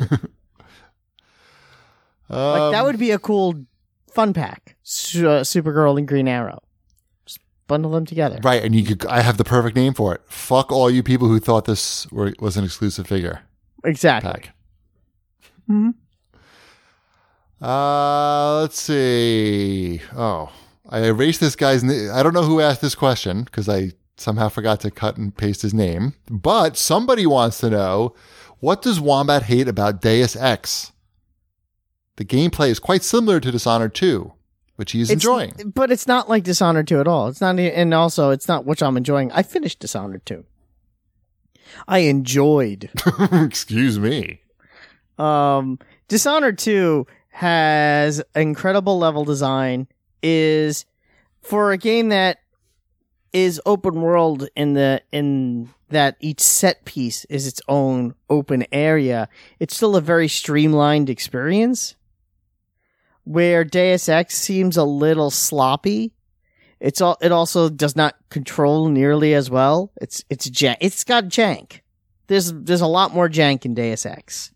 Like that would be a cool fun pack. Supergirl and Green Arrow. Just bundle them together. Right, and I have the perfect name for it. Fuck all you people who thought this was an exclusive figure. Exactly. Pack. Mm-hmm. Let's see. Oh, I erased this guy's name. I don't know who asked this question because I somehow forgot to cut and paste his name. But somebody wants to know, what does Wombat hate about Deus Ex? The gameplay is quite similar to Dishonored 2, which he is enjoying. But it's not like Dishonored 2 at all. It's not, and also it's not which I'm enjoying. I finished Dishonored 2. I enjoyed. Excuse me. Dishonored 2 has incredible level design. Is for a game that is open world in that each set piece is its own open area. It's still a very streamlined experience. Where Deus Ex seems a little sloppy, it also does not control nearly as well. It's got jank. There's a lot more jank in Deus Ex.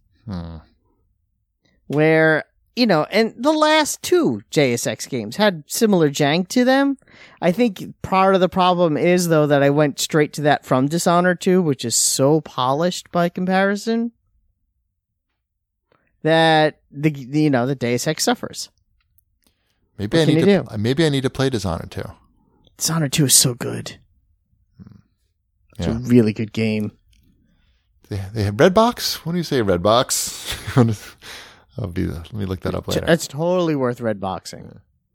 Where and the last two Deus Ex games had similar jank to them. I think part of the problem is though that I went straight to that from Dishonored 2, which is so polished by comparison. that the Deus Ex suffers. Maybe What can you do? Maybe I need to play Dishonored 2. Dishonored 2 is so good. It's a Yeah. really good game. They have Redbox? What do you say, Redbox? Let me look that up later. It's totally worth Redboxing.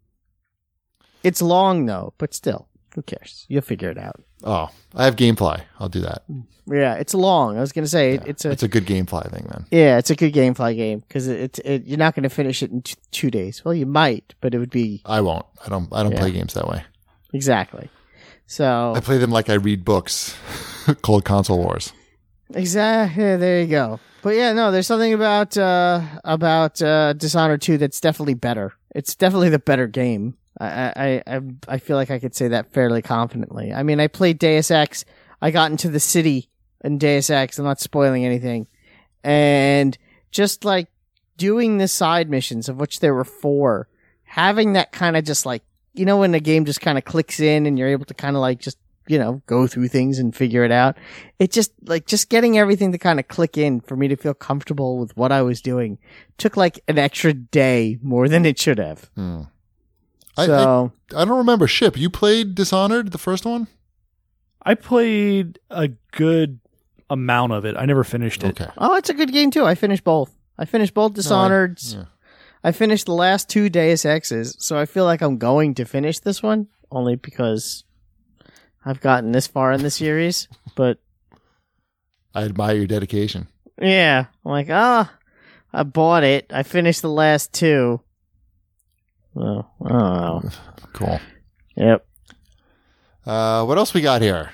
It's long though, but still, who cares? You'll figure it out. Oh, I have GameFly. I'll do that. Yeah, it's long. I was gonna say It's a good GameFly thing, man. yeah, it's a good GameFly game because you're not gonna finish it in 2 days. Well, you might, but it would be I won't. I don't play games that way. exactly. So I play them like I read books. Called Console Wars. exactly. There you go. But yeah, no, there's something about Dishonored 2 that's definitely better. It's definitely the better game. I feel like I could say that fairly confidently. I mean, I played Deus Ex. I got into the city in Deus Ex. I'm not spoiling anything. And just like doing the side missions, of which there were 4, having that kind of just like, when the game just kind of clicks in and you're able to kind of like just, go through things and figure it out. It just getting everything to kind of click in for me to feel comfortable with what I was doing took like an extra day more than it should have. I don't remember. Ship, you played Dishonored, the first one? I played a good amount of it. I never finished it. Okay. Oh, it's a good game too. I finished both. Dishonored. I finished the last 2 Deus Exes, so I feel like I'm going to finish this one only because I've gotten this far in the series. But I admire your dedication. yeah, I'm like, I bought it. I finished the last 2. Oh, I don't know. Cool. Yep. What else we got here?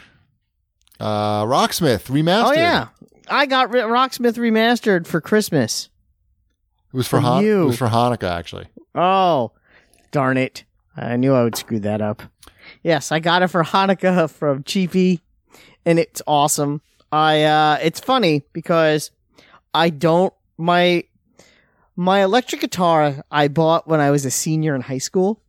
Rocksmith Remastered. Oh yeah, I got Rocksmith Remastered for Christmas. It was for From you. It was for Hanukkah, actually. Oh, darn it! I knew I would screw that up. Yes, I got it for Hanukkah from Cheapy, and it's awesome. It's funny because my electric guitar I bought when I was a senior in high school,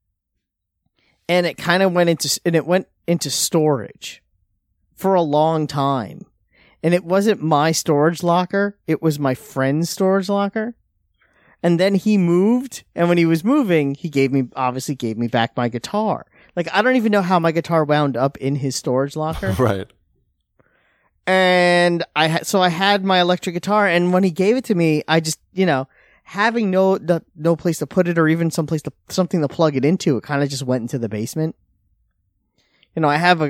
and it kind of went into storage for a long time. And it wasn't my storage locker, it was my friend's storage locker. And then he moved, and when he was moving, he obviously gave me back my guitar. Like, I don't even know how my guitar wound up in his storage locker. Right. And I had my electric guitar, and when he gave it to me, I just, having no place to put it or even something to plug it into, it kind of just went into the basement. I have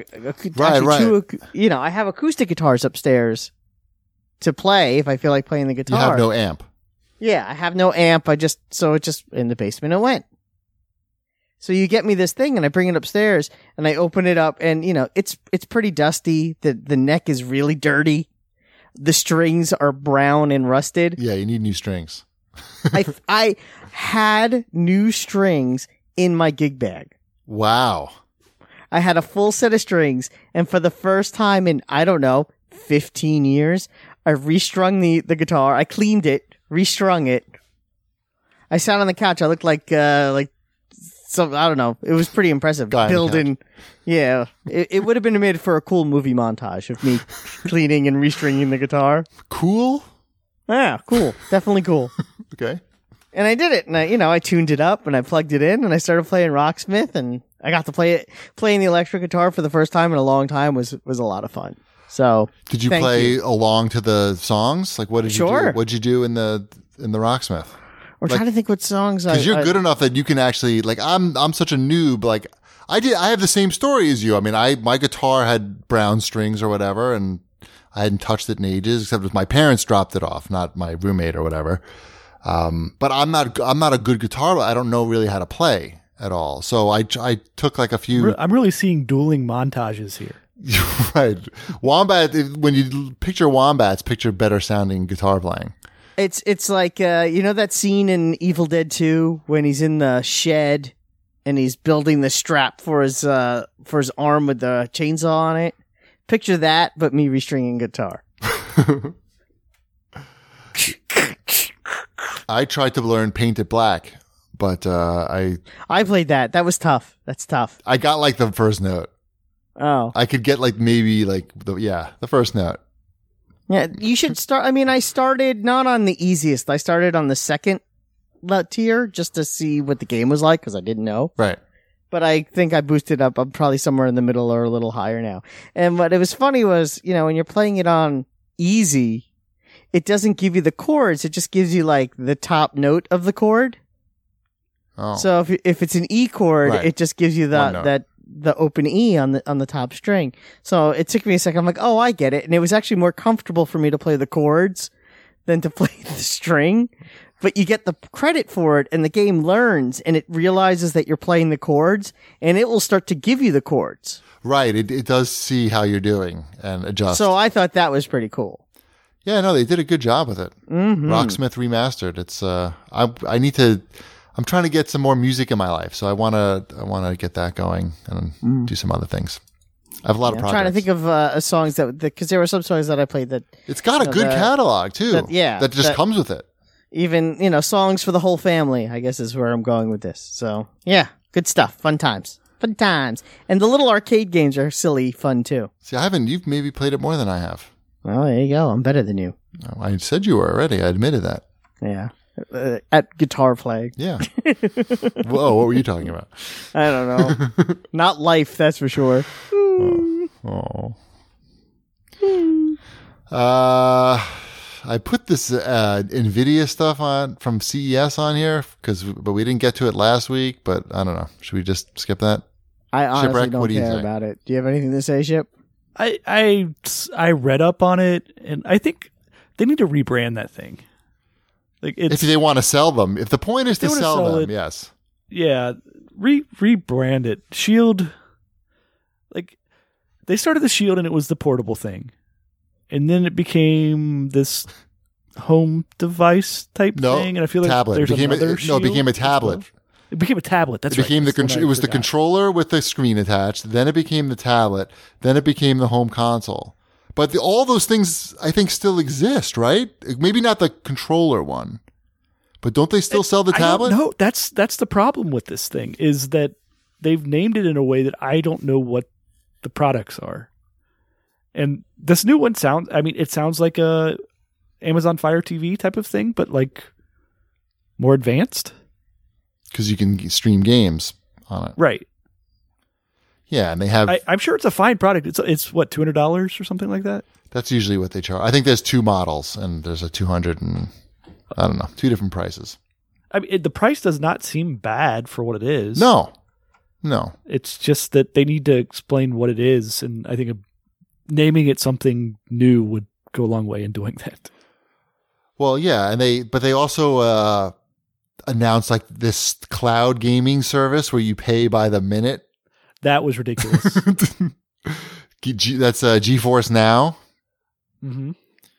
I have acoustic guitars upstairs to play if I feel like playing the guitar. You have no amp. Yeah, I have no amp. It just in the basement it went. So you get me this thing and I bring it upstairs and I open it up and it's pretty dusty. The neck is really dirty. The strings are brown and rusted. Yeah, you need new strings. I had new strings in my gig bag. Wow. I had a full set of strings, and for the first time in, 15 years, I restrung the guitar. I cleaned it, restrung it. I sat on the couch. I looked like some, I don't know. It was pretty impressive. Guy on the couch. Yeah. It would have been made for a cool movie montage of me cleaning and restringing the guitar. Cool? Yeah, cool. Definitely cool. Okay. And I did it, and I tuned it up, and I plugged it in, and I started playing Rocksmith, and I got to playing the electric guitar for the first time in a long time was a lot of fun. So did you play along to the songs? Like, what did you do? What did you do in the Rocksmith? We're trying to think what songs because you're good enough that you can actually I'm such a noob. Like I have the same story as you. I mean, my guitar had brown strings or whatever, and I hadn't touched it in ages, except if my parents dropped it off, not my roommate or whatever. But I'm not a good guitar. I don't know really how to play at all. So I took like a few. I'm really seeing dueling montages here. Right. Wombat, when you picture wombats, picture better sounding guitar playing. It's like, that scene in Evil Dead 2 when he's in the shed and he's building the strap for his arm with the chainsaw on it. Picture that, but me restringing guitar. I tried to learn Paint It Black, but I played that. That was tough. That's tough. I got like the first note. Oh. I could get like maybe like the first note. Yeah, you should start. I mean, I started not on the easiest. I started on the second tier just to see what the game was like because I didn't know. Right. But I think I boosted up. I'm probably somewhere in the middle or a little higher now. And what it was funny was, when you're playing it on easy, it doesn't give you the chords. It just gives you like the top note of the chord. Oh. So if it's an E chord, Right. it just gives you One note. the open E on the top string. So it took me a second. I'm like, oh, I get it. And it was actually more comfortable for me to play the chords than to play the string. But you get the credit for it, and the game learns, and it realizes that you're playing the chords, and it will start to give you the chords. Right. It does see how you're doing and adjust. So I thought that was pretty cool. Yeah, no, they did a good job with it. Mm-hmm. Rocksmith Remastered. It's I'm trying to get some more music in my life, so I want to get that going and do some other things. I have a lot of I'm projects. trying to think of songs because there were some songs that I played that It's got a good catalog too. That just comes with it. even, songs for the whole family, I guess is where I'm going with this. So yeah, good stuff. Fun times. Fun times. And the little arcade games are silly fun too. See, you've maybe played it more than I have. Well, there you go. I'm better than you. Oh, I said you were already. I admitted that. Yeah. At guitar playing. Yeah. Whoa, what were you talking about? I don't know. Not life, that's for sure. Oh. I put this NVIDIA stuff on from CES on here but we didn't get to it last week. But I don't know. Should we just skip that? I honestly Shipwreck, don't what do you care think? about it. Do you have anything to say, Ship? I read up on it, and I think they need to rebrand that thing. Like If they want to sell them, if the point is They to wanna sell sell them, it. yes. yeah, rebrand it. Shield, like they started the Shield, and it was the portable thing, and then it became this home device type No, thing. And I feel like tablet. there's another It became a Shield as tablet. well. It became a tablet. That's It became right. That's it one I was the forgot. controller with the screen attached. Then it became the tablet. Then it became the home console. But all those things, I think, still exist, right? Maybe not the controller one, but don't they still sell the tablet? No, that's the problem with this thing is that they've named it in a way that I don't know what the products are. And this new one it sounds like a Amazon Fire TV type of thing, but like more advanced. Because you can stream games on it. Right. Yeah, and they have. I'm sure it's a fine product. It's what, $200 or something like that? That's usually what they charge. I think there's two models, and there's a 200 and I don't know, two different prices. I mean, the price does not seem bad for what it is. No. It's just that they need to explain what it is, and I think naming it something new would go a long way in doing that. Well, yeah, but they also announced like this cloud gaming service where you pay by the minute. That was ridiculous. That's GeForce Now. Mm-hmm.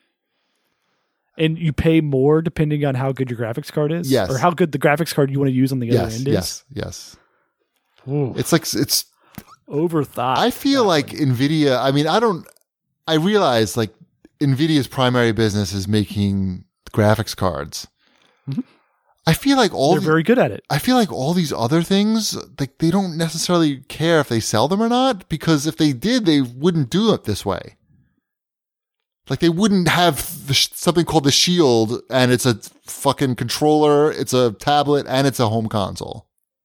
And you pay more depending on how good your graphics card is? Yes. Or how good the graphics card you want to use on the other end is? Yes. Ooh. It's like it's. Overthought. I feel like NVIDIA. I mean, I realize like NVIDIA's primary business is making graphics cards. Mhm. I feel like They're very good at it. I feel like all these other things, like they don't necessarily care if they sell them or not, because if they did, they wouldn't do it this way. Like they wouldn't have something called the Shield, and it's a fucking controller, it's a tablet, and it's a home console.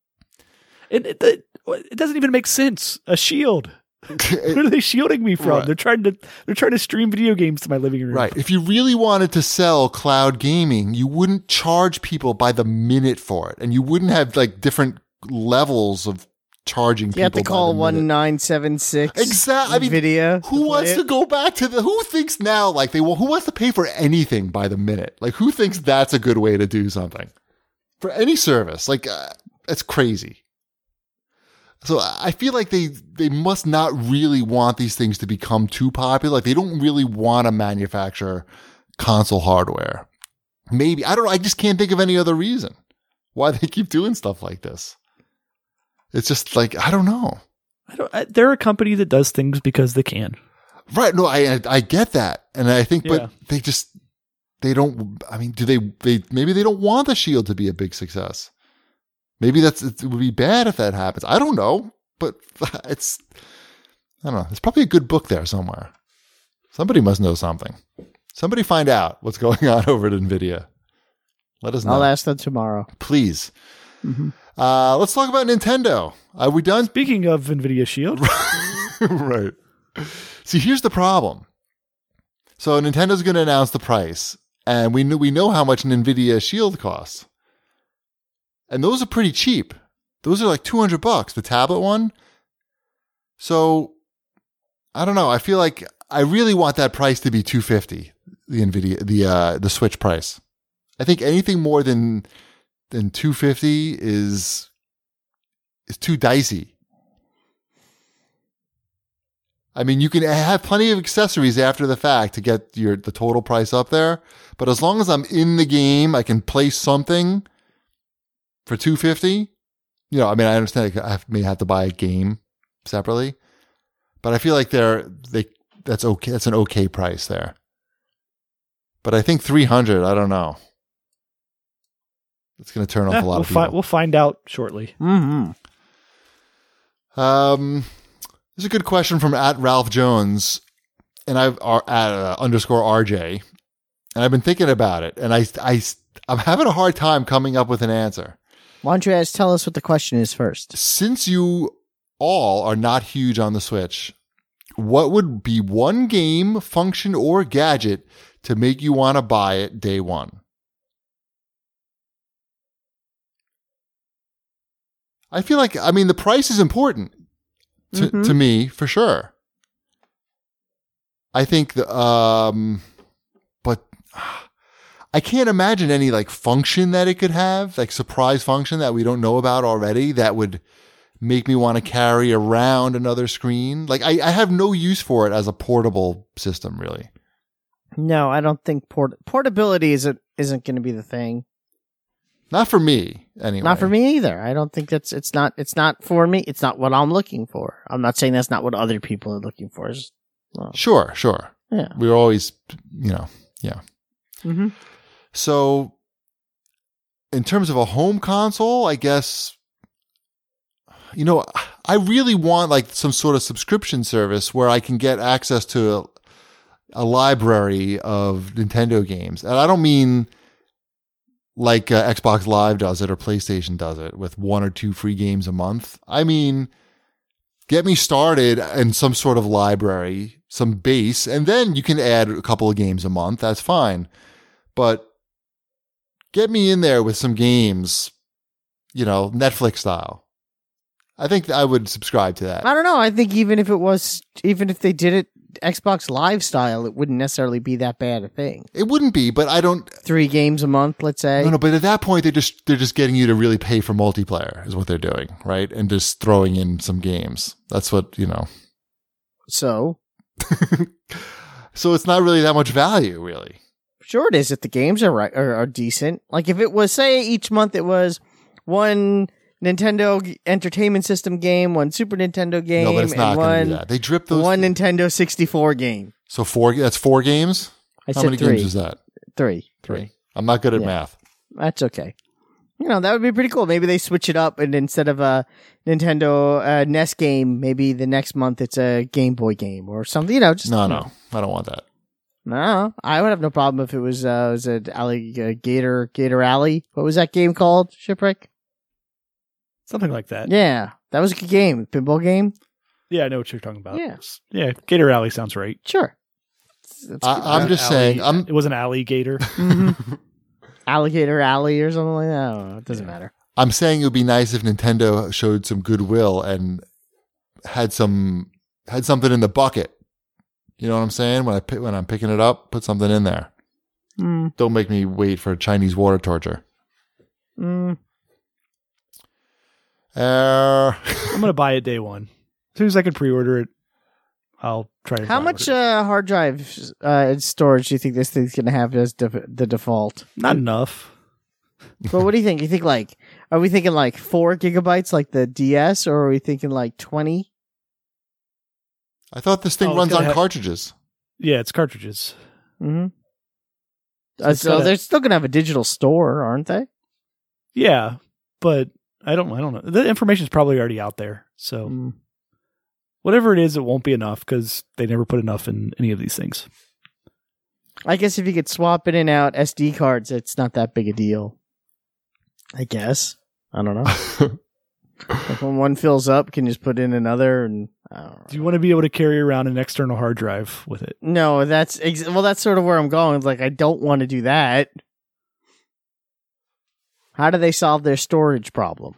It doesn't even make sense. A shield. What are they shielding me from? Right. They're trying to stream video games to my living room. Right. If you really wanted to sell cloud gaming, you wouldn't charge people by the minute for it, and you wouldn't have like different levels of charging people. You have to call by the minute. 1976. Exactly. I mean, NVIDIA. who wants to go back to who thinks now like who wants to pay for anything by the minute? Like who thinks that's a good way to do something for any service? Like it's crazy. So I feel like they must not really want these things to become too popular. Like they don't really want to manufacture console hardware. Maybe I don't know. I just can't think of any other reason why they keep doing stuff like this. It's just like I don't know. They're a company that does things because they can. Right. No, I get that. And I think, Yeah. but they don't, I mean, maybe they don't want the Shield to be a big success. Maybe it would be bad if that happens. I don't know, but I don't know. There's probably a good book there somewhere. Somebody must know something. Somebody find out what's going on over at NVIDIA. Let us know. I'll ask them tomorrow. Please. Let's talk about Nintendo. Are we done? Speaking of NVIDIA Shield, Right. See, here's the problem. So Nintendo's going to announce the price, and we know how much an NVIDIA Shield costs. And those are pretty cheap. Those are like $200, the tablet one. So I don't know. I feel like I really want that price to be $250, the NVIDIA, the Switch price. I think anything more than $250 is too dicey. I mean, you can have plenty of accessories after the fact to get the total price up there, but as long as I'm in the game, I can play something for $250. You know, I mean, I understand I may have to buy a game separately, but I feel like that's okay. That's an okay price there. But I think $300. I don't know. It's going to turn off a lot of people. We'll find out shortly. Mm-hmm. This is a good question from @RalphJones, and at _RJ, and I've been thinking about it, and I'm having a hard time coming up with an answer. Why don't you guys tell us what the question is first? Since you all are not huge on the Switch, what would be one game, function, or gadget to make you want to buy it day one? I feel like, I mean, the price is important to me, for sure. I think but I can't imagine any like function that it could have, like surprise function that we don't know about already that would make me want to carry around another screen. Like I have no use for it as a portable system, really. No, I don't think portability isn't going to be the thing. Not for me, anyway. Not for me either. I don't think it's not for me. It's not what I'm looking for. I'm not saying that's not what other people are looking for. Sure. Yeah. We're always, yeah. Mm-hmm. So in terms of a home console, I guess, I really want like some sort of subscription service where I can get access to a library of Nintendo games. And I don't mean like Xbox Live does it or PlayStation does it with 1 or 2 free games a month. I mean, get me started in some sort of library, some base, and then you can add a couple of games a month. That's fine. But get me in there with some games, Netflix style. I think I would subscribe to that. I don't know. I think even if they did it Xbox Live style, it wouldn't necessarily be that bad a thing. It wouldn't be, but I don't. 3 games a month, let's say. No, but at that point, they're just getting you to really pay for multiplayer is what they're doing, right? And just throwing in some games. That's what, So? So it's not really that much value, really. Sure it is if the games are decent. Like if it was, say, each month it was one Nintendo Entertainment System game, one Super Nintendo game, no, but it's not and going to be that. They drip those. One Nintendo 64 game. So that's 4 games? How many 3. games is that? 3. I'm not good at math. That's okay. That would be pretty cool. Maybe they switch it up and instead of a Nintendo NES game, maybe the next month it's a Game Boy game or something, just. No. I don't want that. No, I would have no problem if it was it Gator Alley? What was that game called? Shipwreck? Something like that. Yeah, that was a good game. Pinball game? Yeah, I know what you're talking about. Yeah. Yeah, Gator Alley sounds right. Sure. I'm just saying. It was an alligator. Mm-hmm. Alligator Alley or something like that. I don't know. It doesn't matter. I'm saying it would be nice if Nintendo showed some goodwill and had something in the bucket. You know what I'm saying? When I'm picking it up, put something in there. Don't make me wait for Chinese water torture. I'm going to buy it day one. As soon as I can pre-order it, I'll try to. How much hard drive storage do you think this thing's going to have as the default? Not enough. But what do you think? You think are we thinking like 4 gigabytes like the DS, or are we thinking like 20? I thought this thing runs on cartridges. Yeah, it's cartridges. Mm-hmm. So they're still going to have a digital store, aren't they? Yeah, but I don't know. The information's probably already out there. So whatever it is, it won't be enough because they never put enough in any of these things. I guess if you could swap in and out SD cards, it's not that big a deal. I guess. I don't know. Like when one fills up, can you just put in another? And I don't know. Do you want to be able to carry around an external hard drive with it? No, that's sort of where I'm going. Like, I don't want to do that. How do they solve their storage problem?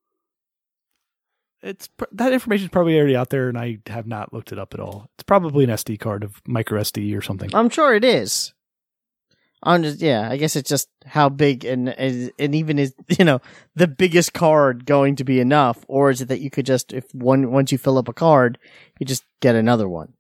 That information is probably already out there, and I have not looked it up at all. It's probably an SD card of micro SD or something. I'm sure it is. I guess it's just how big and even is, the biggest card going to be enough, or is it that you could just, once you fill up a card, you just get another one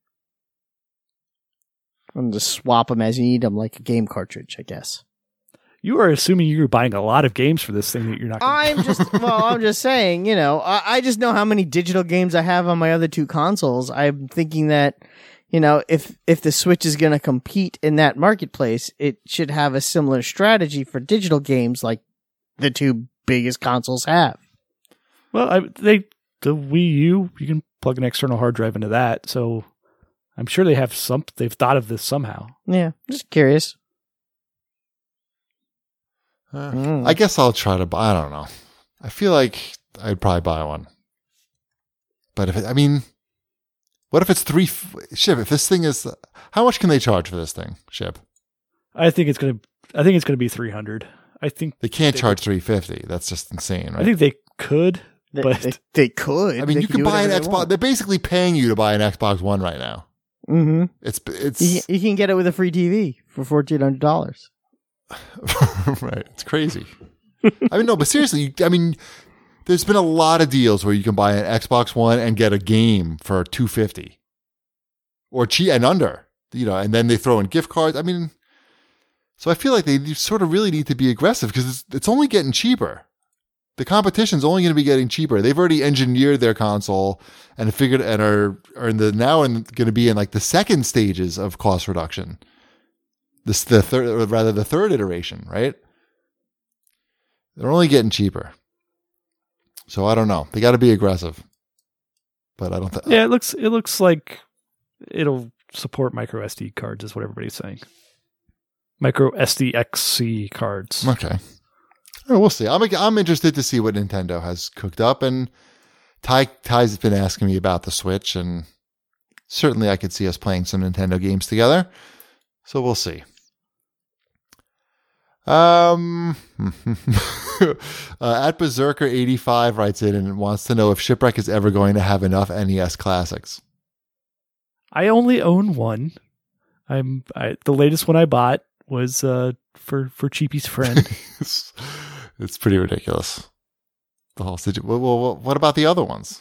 and just swap them as you need them, like a game cartridge, I guess. You are assuming you're buying a lot of games for this thing that you're not going to... I'm just saying, I just know how many digital games I have on my other two consoles. I'm thinking that, if the Switch is going to compete in that marketplace, it should have a similar strategy for digital games like the two biggest consoles have. Well, the Wii U, you can plug an external hard drive into that, so I'm sure they've thought of this somehow. Yeah, just curious. I guess I'll try to buy. I don't know. I feel like I'd probably buy one. But what if it's Ship? If this thing is, how much can they charge for this thing, Ship? I think it's gonna be $300. I think they can't charge $350. That's just insane, right? I think they could, but they could. I mean, you can buy an Xbox. They're basically paying you to buy an Xbox One right now. Mm-hmm. It's you can get it with a free TV for $1,400. Right. It's crazy. No, but seriously, there's been a lot of deals where you can buy an Xbox One and get a game for $250 or and under, and then they throw in gift cards. So I feel like they sort of really need to be aggressive because it's only getting cheaper. The competition's only going to be getting cheaper. They've already engineered their console and figured and are going to be in like the second stages of cost reduction. The third iteration, right? They're only getting cheaper. So I don't know. They got to be aggressive. But I don't think... Yeah, it looks like it'll support micro SD cards is what everybody's saying. Micro SDXC cards. Okay. Well, we'll see. I'm interested to see what Nintendo has cooked up. And Ty's been asking me about the Switch. And certainly I could see us playing some Nintendo games together. So we'll see. At Berserker85 writes in and wants to know if Shipwreck is ever going to have enough NES classics. I only own one. The latest one I bought was for Cheapy's friend. It's pretty ridiculous. The whole situation. Well, what about the other ones?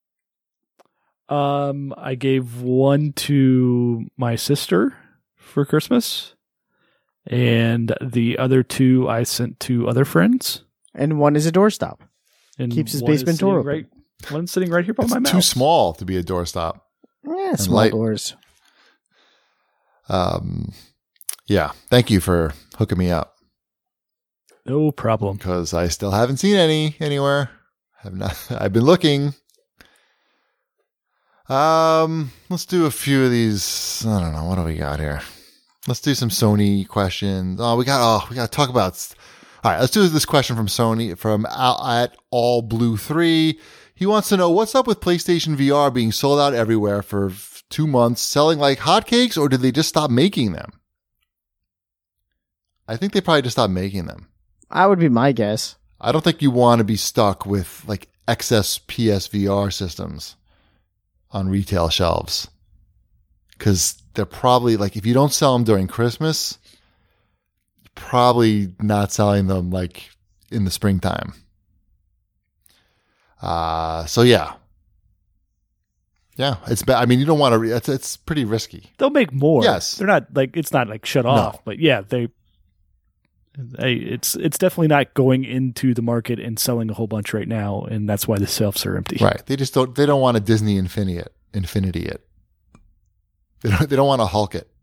I gave one to my sister for Christmas. And the other two I sent to other friends. And one is a doorstop. And keeps his basement door open. One's sitting right here by my mouse. Too small to be a doorstop. Yeah, small doors. Yeah. Thank you for hooking me up. No problem. Because I still haven't seen any anywhere. I've been looking. Let's do a few of these. I don't know. What do we got here? Let's do some Sony questions. We got to talk about. All right, let's do this question from Sony from at All Blue 3. He wants to know what's up with PlayStation VR being sold out everywhere for 2 months, selling like hotcakes, or did they just stop making them? I think they probably just stopped making them. That would be my guess. I don't think you want to be stuck with like excess PSVR systems on retail shelves. Because they're probably, like, if you don't sell them during Christmas, probably not selling them, like, in the springtime. So, yeah. Yeah, you don't want to, it's pretty risky. They'll make more. Yes. They're not, like, it's not, like, shut off. But, yeah, it's definitely not going into the market and selling a whole bunch right now, and that's why the shelves are empty. Right. They don't want a Disney Infinity it. They don't want to Hulk it.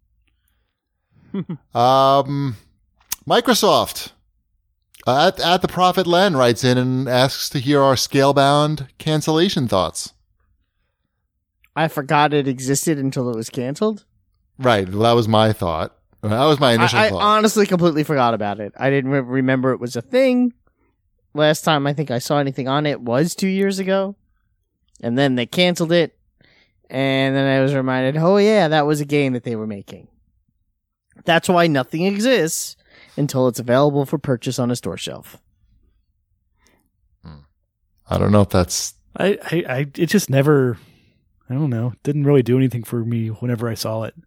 Microsoft at the Prophet Len writes in and asks to hear our Scalebound cancellation thoughts. I forgot it existed until it was canceled. Right. Well, that was my thought. That was my initial I thought. honestly completely forgot about it. I didn't remember it was a thing. Last time I think I saw anything on it was 2 years ago. And then they canceled it. And then I was reminded, oh yeah, that was a game that they were making. That's why nothing exists until it's available for purchase on a store shelf. I don't know if that's... It just never, I don't know, didn't really do anything for me whenever I saw it.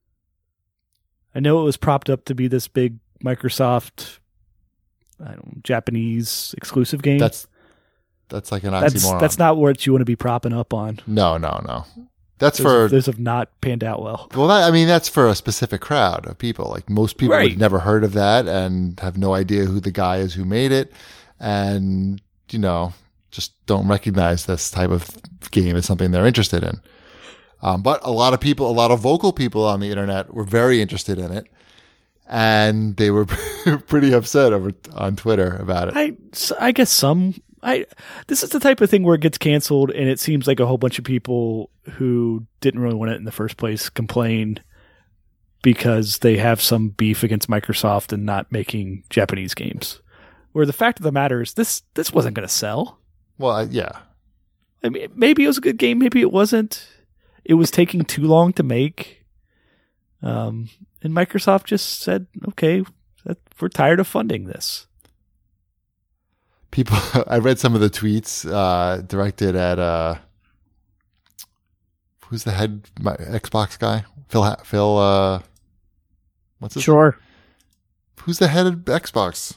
I know it was propped up to be this big Microsoft, Japanese exclusive game. That's like an oxymoron. That's not what you want to be propping up on. No. That's for... Those have not panned out well. Well, that's for a specific crowd of people. Like most people Right. have never heard of that and have no idea who the guy is who made it. And, just don't recognize this type of game as something they're interested in. But a lot of vocal people on the internet were very interested in it. And they were pretty upset on Twitter about it. I guess this is the type of thing where it gets canceled and it seems like a whole bunch of people who didn't really want it in the first place complain because they have some beef against Microsoft and not making Japanese games. Where the fact of the matter is this wasn't going to sell. Well, yeah. I mean, maybe it was a good game, maybe it wasn't. It was taking too long to make. And Microsoft just said, okay, we're tired of funding this. People, I read some of the tweets directed at who's the head Xbox guy? Phil. What's his? Sure. Who's the head of Xbox?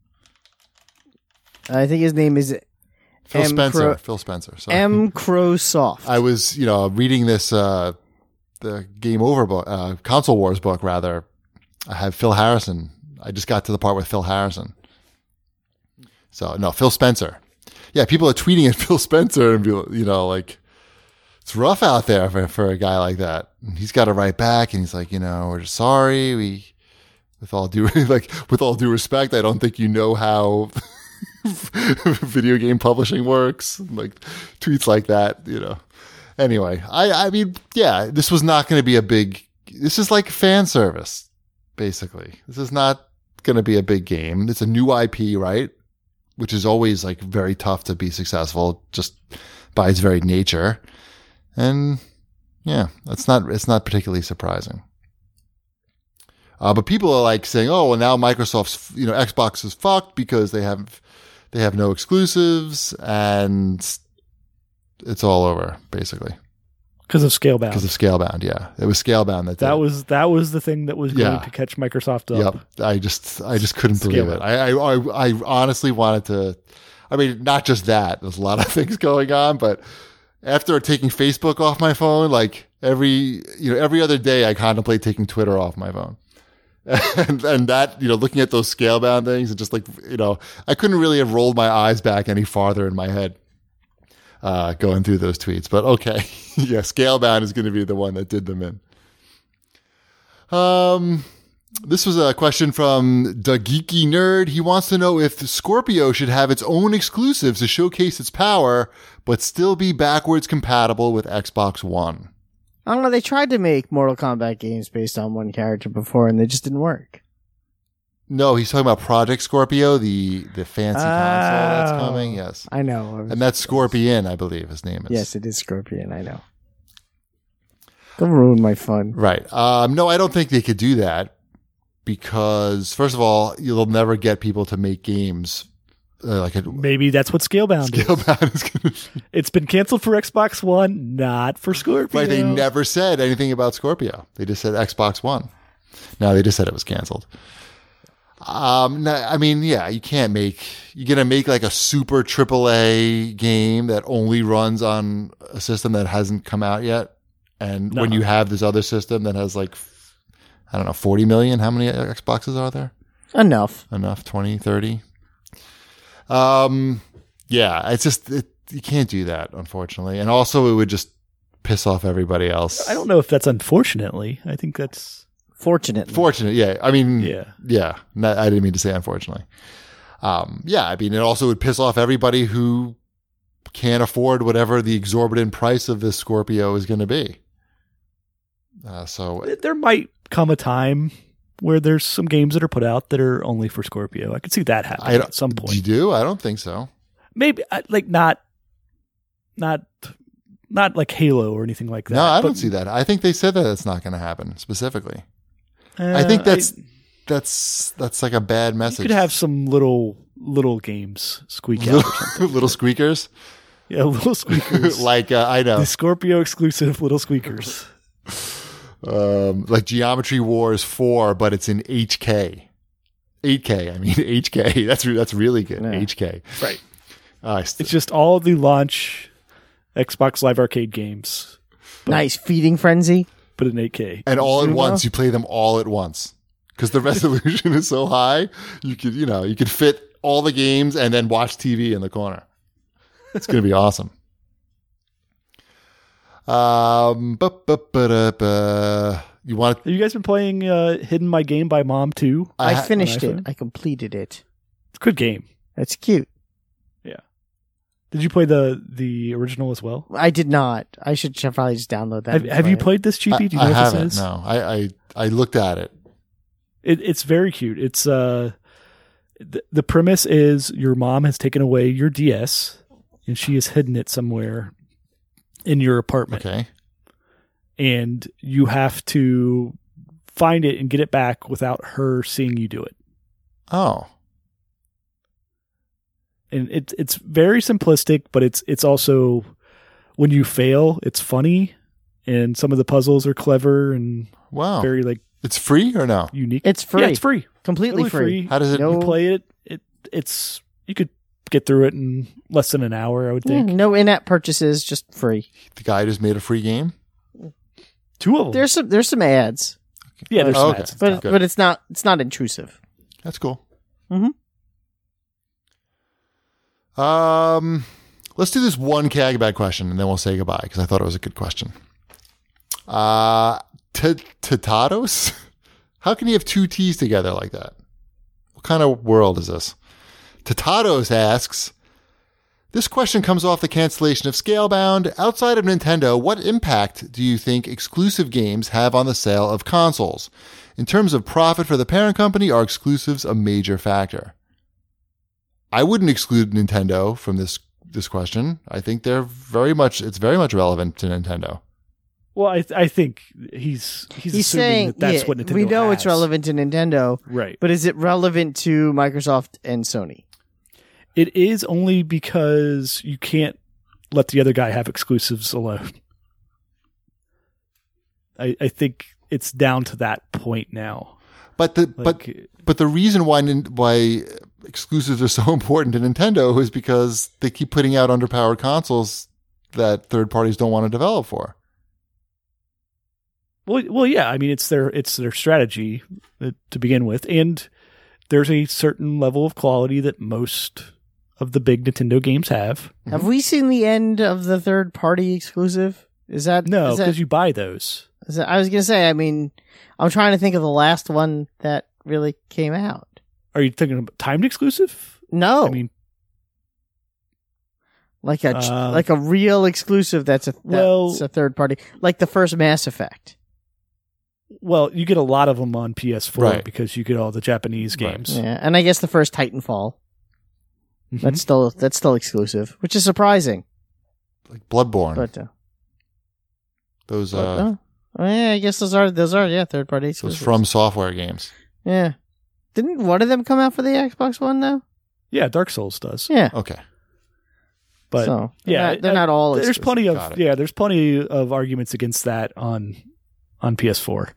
I think his name is Phil M. Spencer. Phil Spencer. Sorry. M. Crowsoft. I was, reading this the Game Over book, Console Wars book rather. I have Phil Harrison. I just got to the part with Phil Harrison. So no, Phil Spencer. Yeah, people are tweeting at Phil Spencer and be, like, it's rough out there for a guy like that. And he's got to write back, and he's like, we're just sorry. With all due respect, I don't think you know how video game publishing works. Like tweets like that, Anyway, I mean, yeah, this was not going to be this is like fan service, basically. This is not going to be a big game. It's a new IP, right? Which is always like very tough to be successful just by its very nature. And yeah, it's not particularly surprising. But people are like saying, oh, well now Microsoft's, Xbox is fucked because they have no exclusives and it's all over basically. Because of Scalebound. Because of Scalebound, yeah. It was Scalebound that was the thing that was going to catch Microsoft up. Yep. I just couldn't believe it. I honestly wanted to. I mean, not just that. There's a lot of things going on, but after taking Facebook off my phone, like every other day, I contemplate taking Twitter off my phone. And that, looking at those Scalebound things and just like, I couldn't really have rolled my eyes back any farther in my head. Going through those tweets, but okay. Yeah, Scalebound is going to be the one that did them in. This was a question from the Geeky Nerd. He wants to know if Scorpio should have its own exclusives to showcase its power, but still be backwards compatible with Xbox One. I don't know. They tried to make Mortal Kombat games based on one character before, and they just didn't work. No, he's talking about Project Scorpio, the fancy console that's coming. Yes, I know. And that's Scorpion, I believe his name is. Yes, it is Scorpion. I know. Don't ruin my fun. Right. No, I don't think they could do that because, first of all, you'll never get people to make games maybe that's what Scalebound is. Scalebound is going to. It's been canceled for Xbox One, not for Scorpio. Right. They never said anything about Scorpio. They just said Xbox One. No, they just said it was canceled. No, I mean, yeah, you're going to make like a super AAA game that only runs on a system that hasn't come out yet. And when you have this other system that has like, I don't know, 40 million, how many Xboxes are there? Enough, 20, 30. Yeah, it's just, you can't do that, unfortunately. And also it would just piss off everybody else. I don't know if that's unfortunately. I think that's fortunate, yeah. I mean, yeah. I didn't mean to say unfortunately. Yeah, I mean, it also would piss off everybody who can't afford whatever the exorbitant price of this Scorpio is going to be. So there might come a time where there's some games that are put out that are only for Scorpio. I could see that happening at some point. You do? I don't think so. Maybe like not like Halo or anything like that. No, I but, don't see that. I think they said that it's not going to happen specifically. I think that's like a bad message. You could have some little games squeak out or something. Little squeakers. Yeah, little squeakers. Like I know, the Scorpio exclusive little squeakers. like Geometry Wars 4, but it's in HK. 8K. I mean HK. That's really good. Yeah. HK. Right. It's It's just all the launch Xbox Live Arcade games, Nice feeding frenzy. but in 8K. and all at Sumo? once. You play them all at once because the resolution is so high. You could fit all the games and then watch TV in the corner. It's going to be awesome. You want? Have you guys been playing Hidden My Game by Mom 2? I finished on it. iPhone? I completed it. It's a good game. It's cute. Did you play the original as well? I did not. I should probably just download that. and Have play you it. played this, GP? Do you know I what haven't. this is? No, I looked at it. It's very cute. It's the premise is your mom has taken away your DS and she has hidden it somewhere in your apartment. Okay. And you have to find it and get it back without her seeing you do it. Oh. And it's very simplistic, but it's also, when you fail, it's funny, and some of the puzzles are clever and Wow. very like It's free or no? unique. It's free. Yeah, it's free. Completely Totally free. How does it? No- You play it. It's you could get through it in less than an hour, I would Yeah, think. no in-app purchases, just free. The guy just made a free game. Two of them. There's some ads, yeah, there's Oh, some okay. ads. but Good. but it's not intrusive. That's cool. Mhm. Let's do this one Kagabad question and then we'll say goodbye because I thought it was a good question. Tatados? How can you have two T's together like that? What kind of world is this? Tatados asks, this question comes off the cancellation of Scalebound. Outside of Nintendo, what impact do you think exclusive games have on the sale of consoles? In terms of profit for the parent company, are exclusives a major factor? I wouldn't exclude Nintendo from this question. I think it's very much relevant to Nintendo. Well, I think he's assuming saying that's yeah, what Nintendo we know has. it's relevant to Nintendo, Right. but is it relevant to Microsoft and Sony? It is only because you can't let the other guy have exclusives alone. I think it's down to that point now. But the reason why exclusives are so important to Nintendo is because they keep putting out underpowered consoles that third parties don't want to develop for. Well, yeah. I mean, it's their strategy to begin with, and there's a certain level of quality that most of the big Nintendo games have. Have we seen the end of the third party exclusive? Is that No, is that- because you buy those. is that- I was gonna say. I mean, I'm trying to think of the last one that really came out. Are you thinking about timed exclusive? No, I mean, like a real exclusive that's a third party, like the first Mass Effect. well, you get a lot of them on PS4 Right. because you get all the Japanese Right. games. Yeah, and I guess the first Titanfall Mhm. that's still exclusive, which is surprising. Like Bloodborne. But those yeah, I guess those are third party those exclusives. From Software games. Yeah, didn't one of them come out for the Xbox One though? Yeah, Dark Souls does. Yeah, Okay. But so yeah, they're not all. There's exclusive. plenty Got of it. there's plenty of arguments against that on PS4.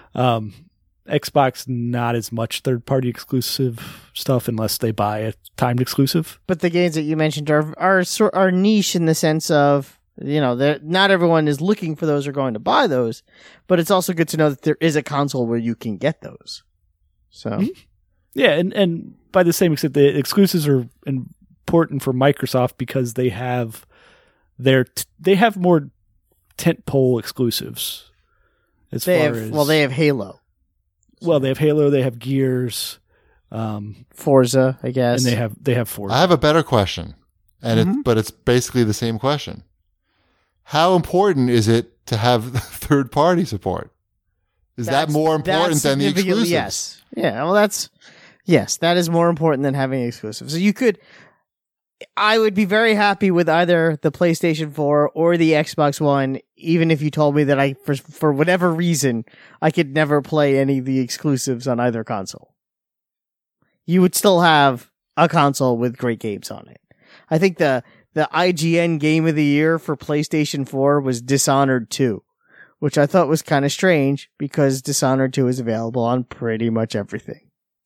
Xbox not as much third party exclusive stuff unless they buy a timed exclusive. But the games that you mentioned are niche in the sense of, you know, not everyone is looking for those or going to buy those, but it's also good to know that there is a console where you can get those. So Mhm. Yeah, and by the same extent, the exclusives are important for Microsoft because they have they have more tentpole exclusives. As they far have as they have Halo, they have Halo, they have Gears, Forza, I guess, and they have Forza. I have a better question, and but it's basically the same question. How important is it to have third party support? Is that more important than the significantly- exclusives? Yes. Yeah. Well, that is more important than having exclusives. So I would be very happy with either the PlayStation 4 or the Xbox One, even if you told me that for whatever reason, I could never play any of the exclusives on either console. You would still have a console with great games on it. I think the IGN Game of the Year for PlayStation 4 was Dishonored 2, which I thought was kind of strange because Dishonored 2 is available on pretty much everything.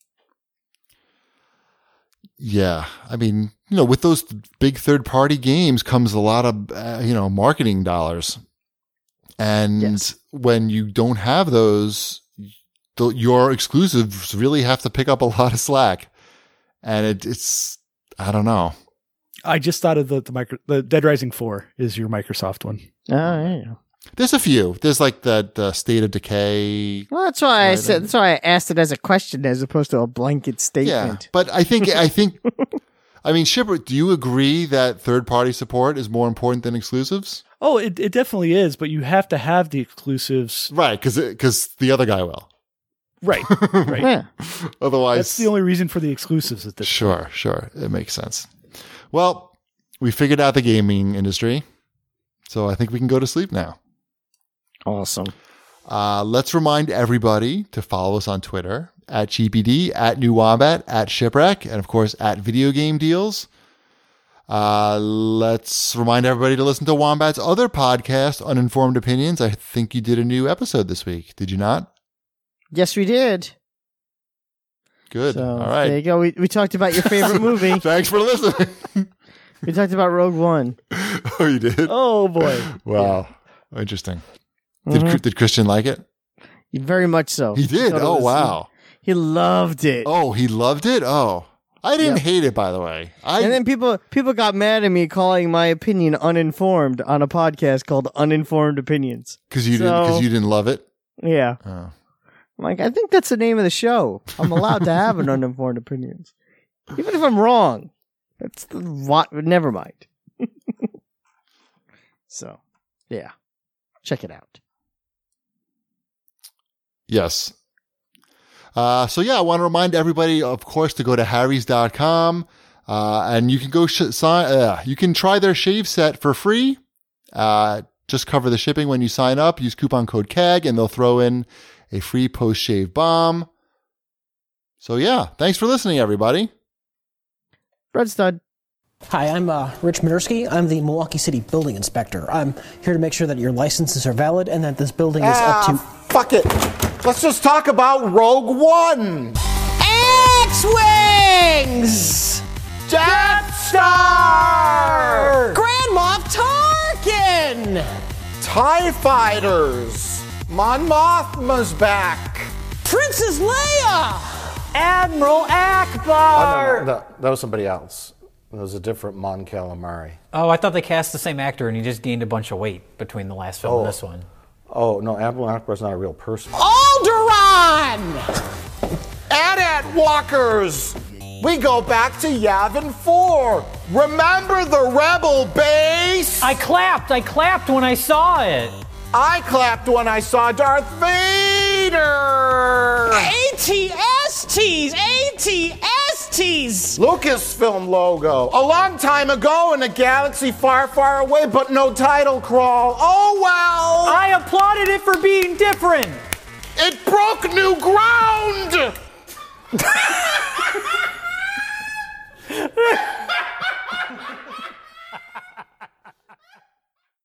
Yeah. I mean, with those big third-party games comes a lot of, marketing dollars. And Yes. when you don't have those, your exclusives really have to pick up a lot of slack. And it's, I don't know. I just thought of the Dead Rising 4 is your Microsoft one. Oh, yeah. There's a few. There's like the State of Decay. Well, that's why that's why I asked it as a question as opposed to a blanket statement. Yeah, but I think, I mean, Shipper, do you agree that third-party support is more important than exclusives? Oh, it definitely is, but you have to have the exclusives. Right, because the other guy will. Right, right. Yeah. Otherwise, That's the only reason for the exclusives at this. Sure. It makes sense. Well, we figured out the gaming industry, so I think we can go to sleep now. Awesome. Let's remind everybody to follow us on Twitter at GPD, at New Wombat, at Shipwreck, and of course at Video Game Deals. Let's remind everybody to listen to Wombat's other podcast, Uninformed Opinions. I think you did a new episode this week. Did you not? Yes, we did. Good. So, All right. there you go. We talked about your favorite movie. Thanks for listening. We talked about Rogue One. Oh, you did? Oh boy! Wow. Interesting. Did Christian like it? Very much so. He did? thought it Oh, was- wow. He loved it. Oh, he loved it? Oh. I didn't Yep. hate it, by the way. And then people got mad at me calling my opinion uninformed on a podcast called Uninformed Opinions. Because you didn't love it? Yeah. Oh. I'm like, I think that's the name of the show. I'm allowed to have an uninformed opinions. Even if I'm wrong. Never mind. So, yeah. Check it out. Yes. I want to remind everybody, of course, to go to harrys.com, and you can go you can try their shave set for free. Just cover the shipping when you sign up. Use coupon code CAG, and they'll throw in a free post-shave balm. So, yeah, thanks for listening, everybody. Red Stud. Hi, I'm Rich Minersky. I'm the Milwaukee City Building Inspector. I'm here to make sure that your licenses are valid and that this building is up to... Fuck it. Let's just talk about Rogue One. X-Wings! Death Star! Grand Moff Tarkin! TIE Fighters. Mon Mothma's back. Princess Leia! Admiral Akbar! No, that was somebody else. It was a different Mon Calamari. Oh, I thought they cast the same actor and he just gained a bunch of weight between the last film and this one. Oh, no, Admiral Akbar's not a real person. Alderaan! AT-AT Walkers! We go back to Yavin 4. Remember the Rebel base? I clapped when I saw it. I clapped when I saw Darth Vader! ATSTs! ATSTs! Lucasfilm logo. A long time ago in a galaxy far, far away, but no title crawl. Oh well! I applauded it for being different. It broke new ground!